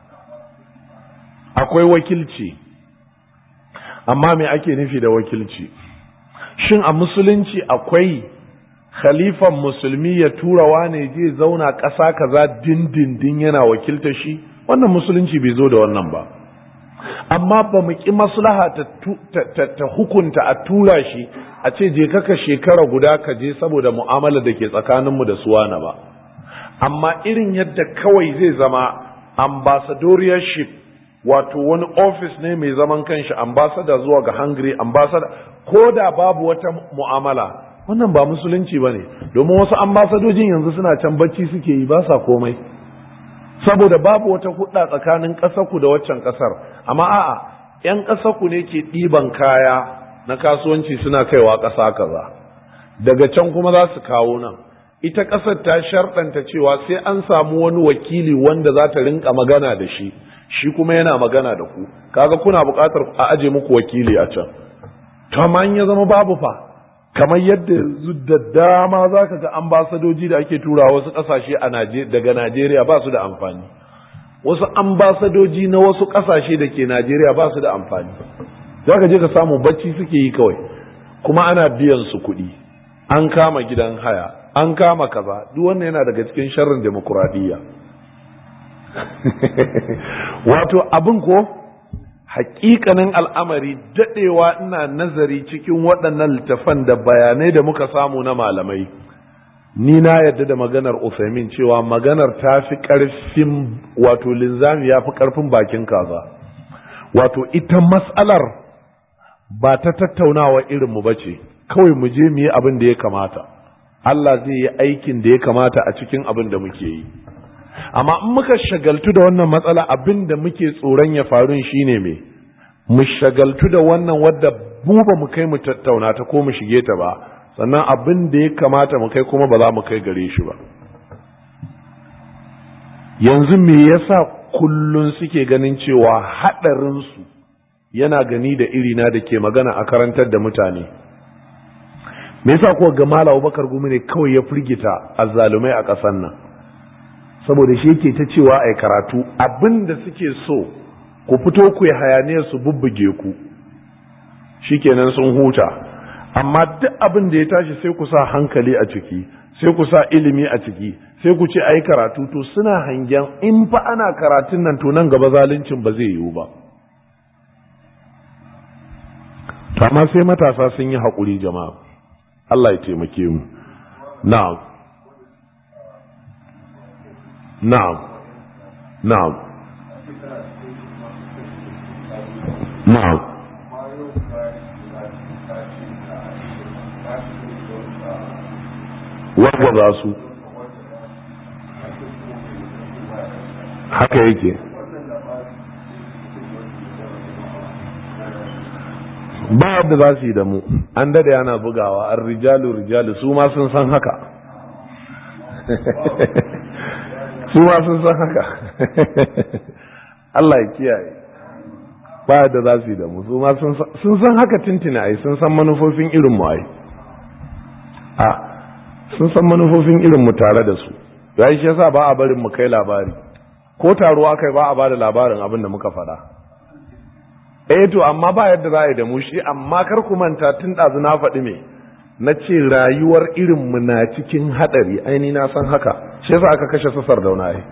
akwai wakilci, amma me ake nufi da wakilci? Shin a musulunci akwai khalifan musulmi ya tura wane je zauna ƙasa kaza dindindin yana wakilta shi? Wannan musulunci bai zo da wannan ba. Amma ba mu ƙi maslaha ta, ta, ta hukunta a tura shi a ce je kaka shekara guda ka je saboda mu'amala da ke tsakaninmu da suwana ba. amma irin yadda kawai zai zama ambassadorship, wato wani office ne mai zaman kanshi, ambassador zuwa ga Hungary, ambassador ko da babu wata mu'amala, wannan ba musulunci ba ne, domin wasu ambasadojin yanzu suna can bacci suke yi ba sa komai, saboda babu wata hudda tsakanin ƙasarku da waccan ƙasar. Amma a'a, 'yan ƙasarku ne ke ɗiban kaya na kasuwanci suna kaiwa ƙasa kaza, daga can kuma za su kawo nan. Ita ƙasar ta sharɗanta cewa sai an samu wani wakili wanda za ta rinka magana da shi, shi kuma yana magana da ku, kaga kuna buƙatar a aje muku wakili a can. To amma in ya zama babu fa, kamar yadda yanzu da dama za ka ga ambasadoji da ake tura wasu ƙasashe a daga Najeriya ba su da amfani, wasu ambasadoji na wasu ƙasashe da ke Najeriya ba su da amfani, za ka je ka samu bacci suke yi kawai, kuma ana biyan su kuɗi, an kama gidan haya, an kama kaza, duk wannan yana daga cikin sharrin demokuraɗiyya. Wato abin ko hakikanin al'amari, daɗewa ina nazari cikin waɗannan littafan da bayanai da muka samu na malamai, ni na yarda da maganar Uthaymin cewa maganar ta fi ƙarfin, wato linzami ya fi ƙarfin bakin kaza. Wato ita mas'alar ba ta tattaunawa irinmu ba ce, kawai mu je mu yi abin da ya kamata, Allah zai yi aikin da ya kamata a cikin abin da muke yi. Amma in muka shagaltu da wannan matsala, abin da muke tsoron ya faru shine me, mu shagaltu da wannan wadda mu ba mu kai mu tattauna ta ko mu shige ta ba, sannan abin da ya kamata mu kai kuma ba za mu kai gare shi ba. Yanzu me yasa kullun suke ganin cewa haɗarin su yana gani da irina da ke magana a karantar da mutane? Me yasa kuwa ga Malam Abubakar Gumi ne kawai ya firgita azzalumai a ƙasar nan? Saboda shi yake ta cewa ai karatu, abin da suke so ku fito ku yi hayaniyar su bubbuge ku, shikenan sun huta. Amma duk abin da ya tashi sai ku sa hankali a ciki, sai ku sa ilimi a ciki, sai ku ce ai karatu, to suna hangen in fa ana karatun nan to nan gaba zaluncin ba zai yiwu ba. To amma sai matasa sun yi haƙuri jama'a, Allah ya taimake mu. Na'am. Na'am. Na'am. Na'am. Wadda za su haka yake. Ba yadda za su yi da mu, an dade yana bugawa, an rijalu rijalu, su ma sun san haka. Su ma sun san haka. Allah ya kiyaye. Ba yadda za su yi da mu, su ma sun san haka tintina ai, sun san manufofin irin mu ai. A sun san manufofin irin mu tare da su. Ya shi yasa ba a barin mu kai labari. Ko taro aka yi ba a ba da labarin abin da muka faɗa. Eh to amma ba yadda za a yi da mu shi, amma kar ku manta tun ɗazu na faɗi me, na ce rayuwar irin mu na cikin haɗari, aini na san haka, shi yasa aka kashe su Sardauna ai.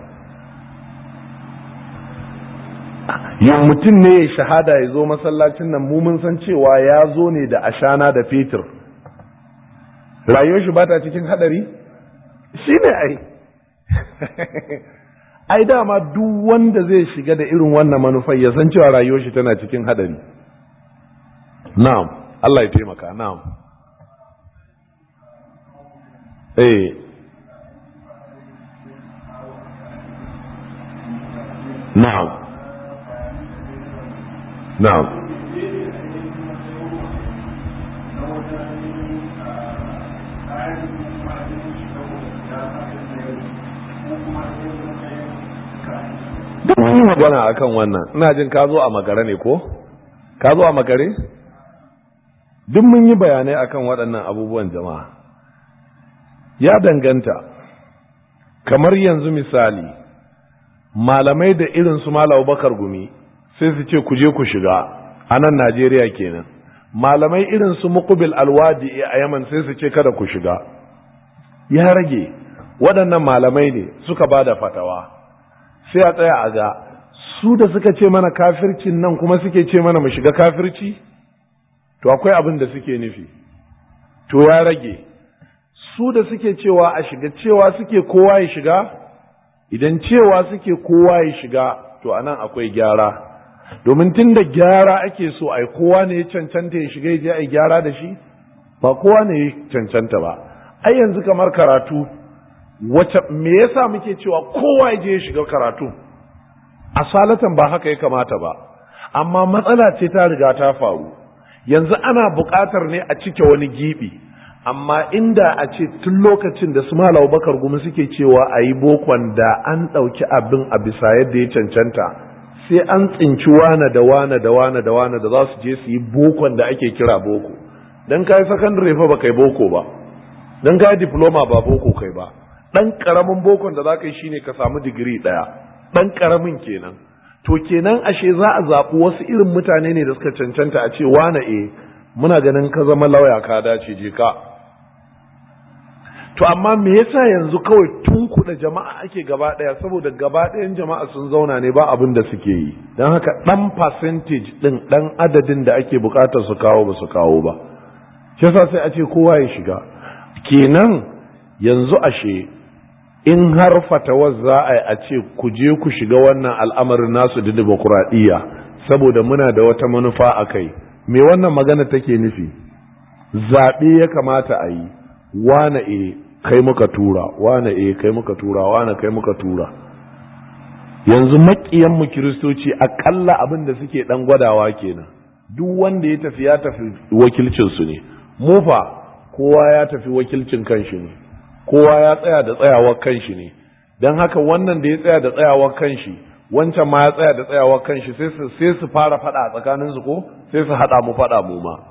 Yin mutum ne ya shahada ya zo masallacin nan, mu mun san cewa ya zo ne da ashana da fetur, rayuwar shi ba ta cikin haɗari? Shi ne ai. Ai dama duk wanda zai shiga da irin wannan manufar ya san cewa rayuwar shi tana cikin hadari. Na'am, Allah ya taimaka. Na'am. Eh. Na'am. Na'am. Duk mun yi magana akan wannan, ina jin ka zo a magare ne ko? Ka zo a magare? Duk mun yi bayanai akan waɗannan abubuwan jama'a. Ya danganta, kamar yanzu misali, malamai da irin su Malam Abubakar Gumi sai su ce ku je ku shiga a nan Najeriya kenan. Malamai irin su Muqbil Alwadi a Yaman sai su ce kada ku shiga. Ya rage, waɗannan malamai ne suka ba da fatawa. Sai a tsaya a ga su da suka ce mana kafircin nan kuma suke ce mana mu shiga kafirci, to akwai abin da suke nufi. To ya rage, su da suke cewa a shiga cewa suke kowa ya shiga, idan cewa suke kowa ya shiga to anan akwai gyara, domin tun da gyara ake so ai kowa ne ya cancanta ya shiga ya je ai gyara da shi, ba kowa ne ya cancanta ba. Ai yanzu kamar karatu, wace me yasa muke cewa kowa ya je ya shiga karatu? Asalatan ba haka ya kamata ba, amma matsala ce ta riga ta faru. Yanzu ana buƙatar ne a cike wani gibi, amma inda a ce tun lokacin da su Malam Bakar Gumi suke cewa a yi bokon da an ɗauki abin a bisa yadda ya cancanta, sai an tsinci wane da wane da wane da wane da za su je su yi bokon da ake kira boko. Dan kai sakandare fa ba kai boko ba, dan kai diploma ba boko kai ba, dan karamin bokon da za ka yi shine ka samu digiri ɗaya, dan karamin kenan. To kenan ashe za a zaɓi wasu irin mutane ne da suka cancanta a ce wane e muna ganin ka zama lauya ka dace je ka. To amma me yasa yanzu kawai tun kuɗa jama'a ake gaba ɗaya, saboda gaba ɗayan jama'a sun zauna ne ba abin da suke yi, don haka ɗan percentage ɗin ɗan adadin da ake buƙatar su kawo ba su kawo ba, shi yasa sai a ce kowa ya shiga. Kenan yanzu ashe in har fatawar za a yi a ce ku je ku shiga wannan al'amarin nasu da dimokuraɗiyya saboda muna da wata manufa a kai, me wannan magana take nufi? Zaɓe ya kamata a yi, wane e kai muka tura, wane e kai muka tura, wane kai muka tura. Yanzu maƙiyanmu kiristoci aƙalla abin da suke ɗan gwadawa kenan, duk wanda ya tafi ya tafi wakilcinsu ne, mu fa kowa ya tafi wakilcin kanshi ne, kowa ya tsaya da tsayawar kanshi ne. Don haka wannan da ya tsaya da tsayawar kanshi, wancan ma ya tsaya da tsayawar kanshi, sai su sai su fara faɗa a tsakaninsu, ko sai su haɗa mu faɗa mu ma.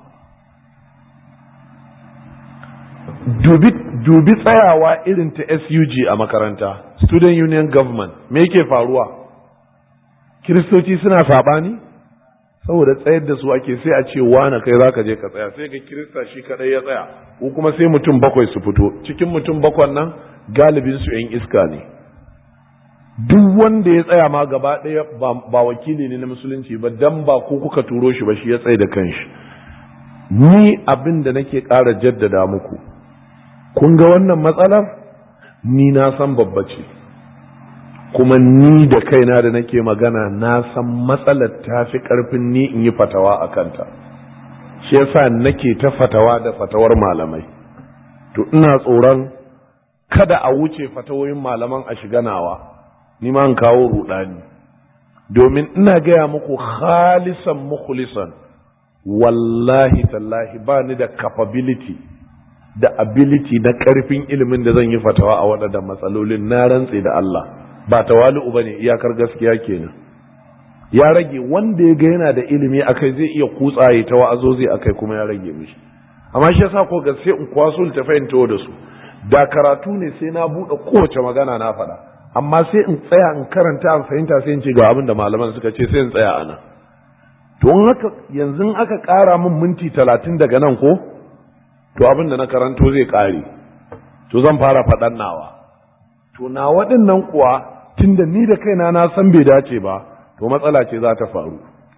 Dubi, dubi tsayawa irin ta S U G a makaranta, Student Union Government, me yake faruwa? Kiristoci suna saɓani? Saboda tsayar da su ake sai a ce wane kai za ka je ka tsaya, sai ga Kirista shi kaɗai ya tsaya, ko kuma sai mutum bakwai su fito, cikin mutum bakwan nan galibin su ‘yan iska ne. Duk wanda ya tsaya ma gaba ɗaya ba wakili ne na musulunci ba, dan ba ko kuka turo shi ba, shi ya tsaye da kanshi. Ni abin da nake ƙara jaddada muku, kun ga wannan matsalar ni na san babba ce, kuma ni da kaina da nake magana na san matsalar ta fi ƙarfin ni in yi fatawa a kanta, shi yasa nake ta fatawa da fatawar malamai. To ina tsoron kada a wuce fatawoyin malaman a shiga nawa, ni ma in kawo rudani, domin ina gaya muku khalisan mukhlisan, wallahi tallahi ba ni da capability da ability na ƙarfin ilimin da zan yi fatawa a waɗannan matsalolin, na rantse da Allah. Ba tawali'u bane, iyakar gaskiya kenan. Ya rage wanda ya ga yana da ilimi akai zai iya kutsaye ta wa'azozi akai, kuma ya rage mishi. Amma shi yasa ko ga sai in kwaso ta fahimta da su, da karatu ne sai na buɗe kowace magana na faɗa, amma sai in tsaya in karanta in fahimta, sai in ce ga abin da malaman suka ce, sai in tsaya ana. To in haka yanzu aka ƙara min minti talatin daga nan ko, to abin da na karanto zai ƙare, to zan fara faɗan nawa. To na waɗannan kuwa tunda ni da kaina na san bai dace ba, to matsala ce za ta faru.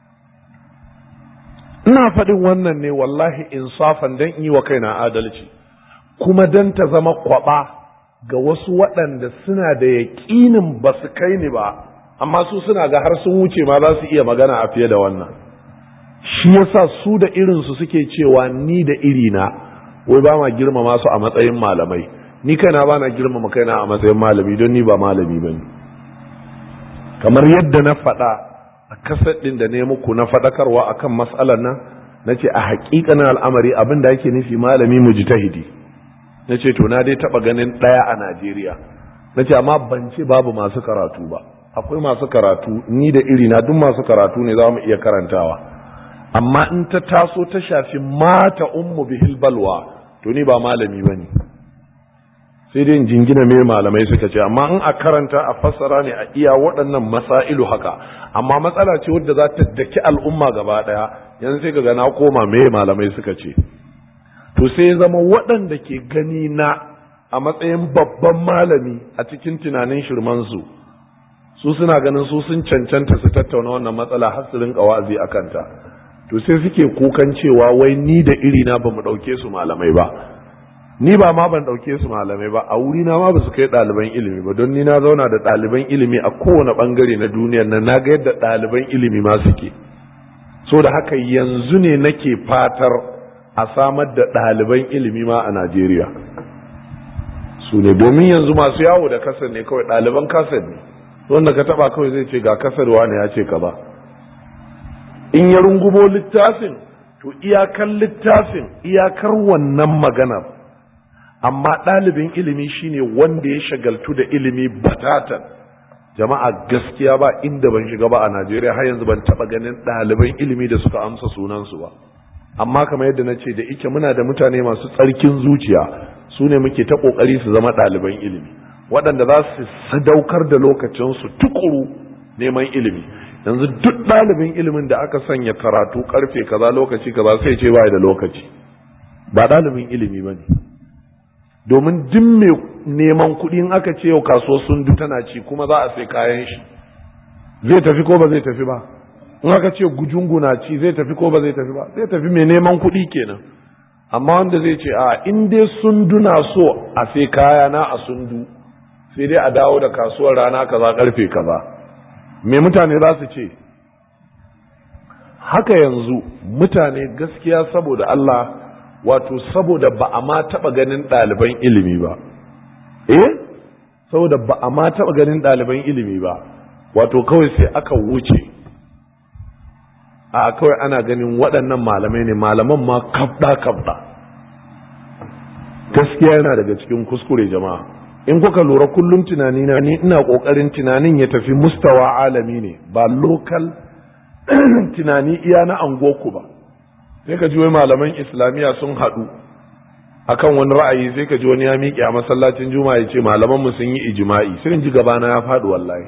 Ina faɗin wannan ne wallahi insafan dan yi wa kaina adalci, kuma dan ta zama kwaɓa ga wasu waɗanda suna da yaƙinin ba su kai ni ba, amma su suna ga har sun wuce ma za su iya magana a fiye da wannan. Shi yasa su da irinsu suke cewa ni da irina wai ba ma girmama su a matsayin malamai. Ni kaina ba na girmama kaina a matsayin malami, don ni ba malami ba ne. Kamar yadda na faɗa a kasar ɗin da ne muku na faɗakarwa akan matsalar nan, na ce a haƙiƙanin al'amari abin da ake nufi malami mujtahidi. Na ce to na dai taɓa ganin ɗaya a Najeriya. Na ce amma ban ce babu masu karatu ba, akwai masu karatu, ni da irina duk masu karatu ne za mu iya karantawa. Amma in ta taso ta shafi mata ummu bihil balwa, to ni ba malami ba ne. Sai dai jingina mai malamai suka ce, amma in a karanta a fassara ne a iya waɗannan masailu haka, amma matsala ce wadda za ta daki al'umma gaba ɗaya, yanzu sai ga na koma mai malamai suka ce. To sai zama waɗanda ke gani na a matsayin babban malami a cikin tunanin shirmansu, su suna ganin su sun cancanta su tattauna wannan matsala har su rinka wa'azi a kanta. To sai suke kukan cewa wai ni da irina ba mu ɗauke su malamai ba. ni ba ma ban ɗauke su malamai ba, a wuri na ma ba su kai ɗaliban ilimi ba, don ni na zauna da ɗaliban ilimi a kowane ɓangare na duniyar nan, na ga yadda ɗaliban ilimi ma suke. So da haka yanzu ne nake fatar a samar da ɗaliban ilimi ma a Najeriya. Su ne domin yanzu masu yawo da kasar ne kawai, ɗaliban kasar ne, wanda ka taɓa kawai zai ce ga kasarwa ne ya ce ka ba. In ya rungumo littafin, to iyakar littafin iyakar wannan maganar. Amma ɗalibin ilimi shine wanda ya shagaltu da ilimi batatan. Jama'a gaskiya ba inda ban shiga ba a Najeriya har yanzu ban taɓa ganin ɗaliban ilimi da suka amsa sunansu ba. Amma kamar yadda na ce da ike muna da mutane masu tsarkin zuciya, su ne muke ta ƙoƙari su zama ɗaliban ilimi, waɗanda za su sadaukar da lokacinsu tukuru neman ilimi. Yanzu duk ɗalibin ilimin da aka sanya karatu karfe kaza lokaci kaza sai ce bai da lokaci, ba ɗalibin ilimi ba ne. Domin duk mai neman kuɗi in aka ce yau kasuwar sundu tana ci kuma za a sai kayan shi, zai tafi ko ba zai tafi ba? In aka ce gujungu na ci zai tafi ko ba zai tafi ba? Zai tafi mai neman kuɗi kenan. Amma wanda zai ce a in dai sundu na so a sai kaya na a sundu, sai dai a dawo da kasuwar rana kaza karfe kaza, me mutane za su ce? Haka yanzu mutane gaskiya saboda Allah, wato saboda ba a ma taɓa ganin ɗaliban ilimi ba, eh saboda ba a ma taɓa ganin ɗaliban ilimi ba, wato kawai sai aka wuce, a kawai ana ganin waɗannan malamai ne, malaman ma kabɗa kabɗa. Gaskiya yana daga cikin kuskure jama'a. In kuka lura kullum tunani na ni ina kokarin tunanin ya tafi mustawa alami ne, ba lokal tunani iya na angoku ba. Sai ka ji wai malaman islamiyya sun haɗu akan wani ra'ayi, sai ka ji wani ya miƙe a masallacin juma'a ya ce malaman mu sun yi ijma'i, sai in ji gabana ya faɗi wallahi.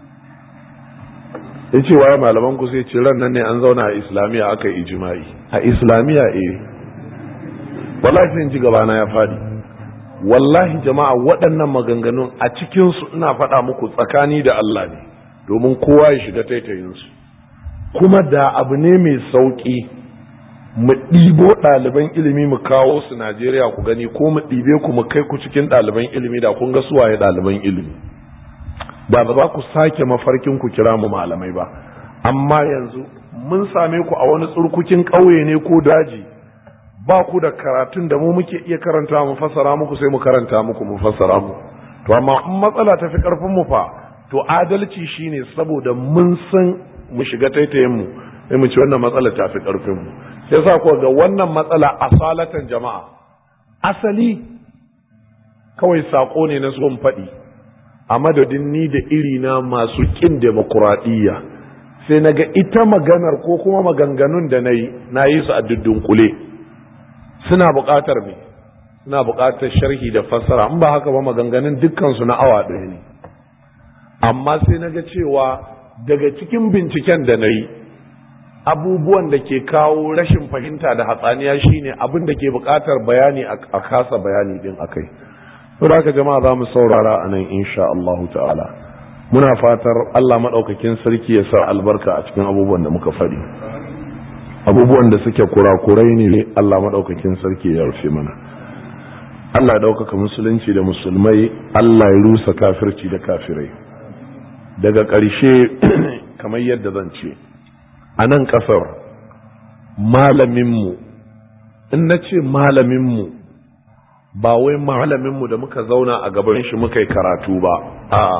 Ya ce waye malaman ku, sai ce ran nan ne an zauna a islamiyya aka yi ijma'i. A islamiyya eh, wallahi sai in ji gabana ya faɗi. Wallahi jama'a waɗannan maganganun a cikinsu ina faɗa muku tsakani da Allah ne, domin kowa ya shiga taitayinsu. Kuma da abu ne mai sauƙi mu ɗibo ɗaliban ilimi mu kawo su Najeriya ku gani, ko mu ɗibe ku mu kai ku cikin ɗaliban ilimi, da kun ga suwaye ɗaliban ilimi. Ba za ku sake mafarkin ku kira mu malamai ba. Amma yanzu mun same ku a wani tsurkukin ƙauye ne ko daji, ba ku da karatun da mu muke iya karanta mu fassara muku, sai mu karanta muku mu fassara mu. To amma in matsala ta fi karfin mu fa, to adalci shine saboda mun san mu shiga taitayen mu, sai mu ci wannan matsala ta fi karfin mu. Sai sa ku ga wannan matsala asalatan jama'a, asali kawai sako ne na son faɗi a madadin ni da irina masu kin demokuraɗiyya, sai na ga ita maganar ko kuma maganganun da na yi na yi su a dudunkule, suna buƙatar me suna buƙatar sharhi da fassara, in ba haka ba maganganun dukkansu na awa ɗaya ne. Amma sai na ga cewa daga cikin binciken da na yi, abubuwan da ke kawo rashin fahimta da hatsaniya shine abin da ke buƙatar bayani a kasa bayani din akai. To da haka jama'a za mu saurara a nan insha Allah ta'ala. Muna fatar Allah maɗaukakin sarki ya sa albarka a cikin abubuwan da muka faɗi. Abubuwan da suke kurakurai ne Allah maɗaukakin sarki ya rufe mana. Allah ya ɗaukaka musulunci da musulmai, Allah ya rusa kafirci da kafirai. Daga ƙarshe kamar yadda zan ce, a nan ƙasar malaminmu, in na ce malaminmu ba wai malaminmu da muka zauna a gaban shi muka yi karatu ba, a'a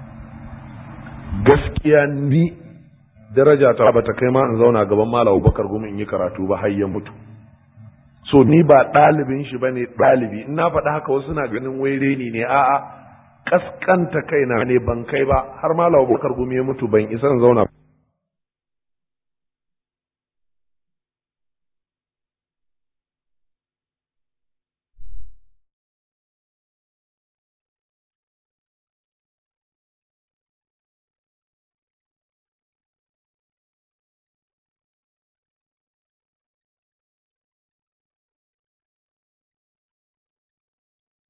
gaskiya ni daraja ta bata kai ma in zauna gaban Malam Abubakar Gumi in yi karatu ba har ya mutu. So ni ba ɗalibin shi bane ɗalibi, in na faɗa haka wasu na ganin wai reni ne, a'a kaskanta kaina ne ban kai ba, har Malam Abubakar Gumi ya mutu ban isa in zauna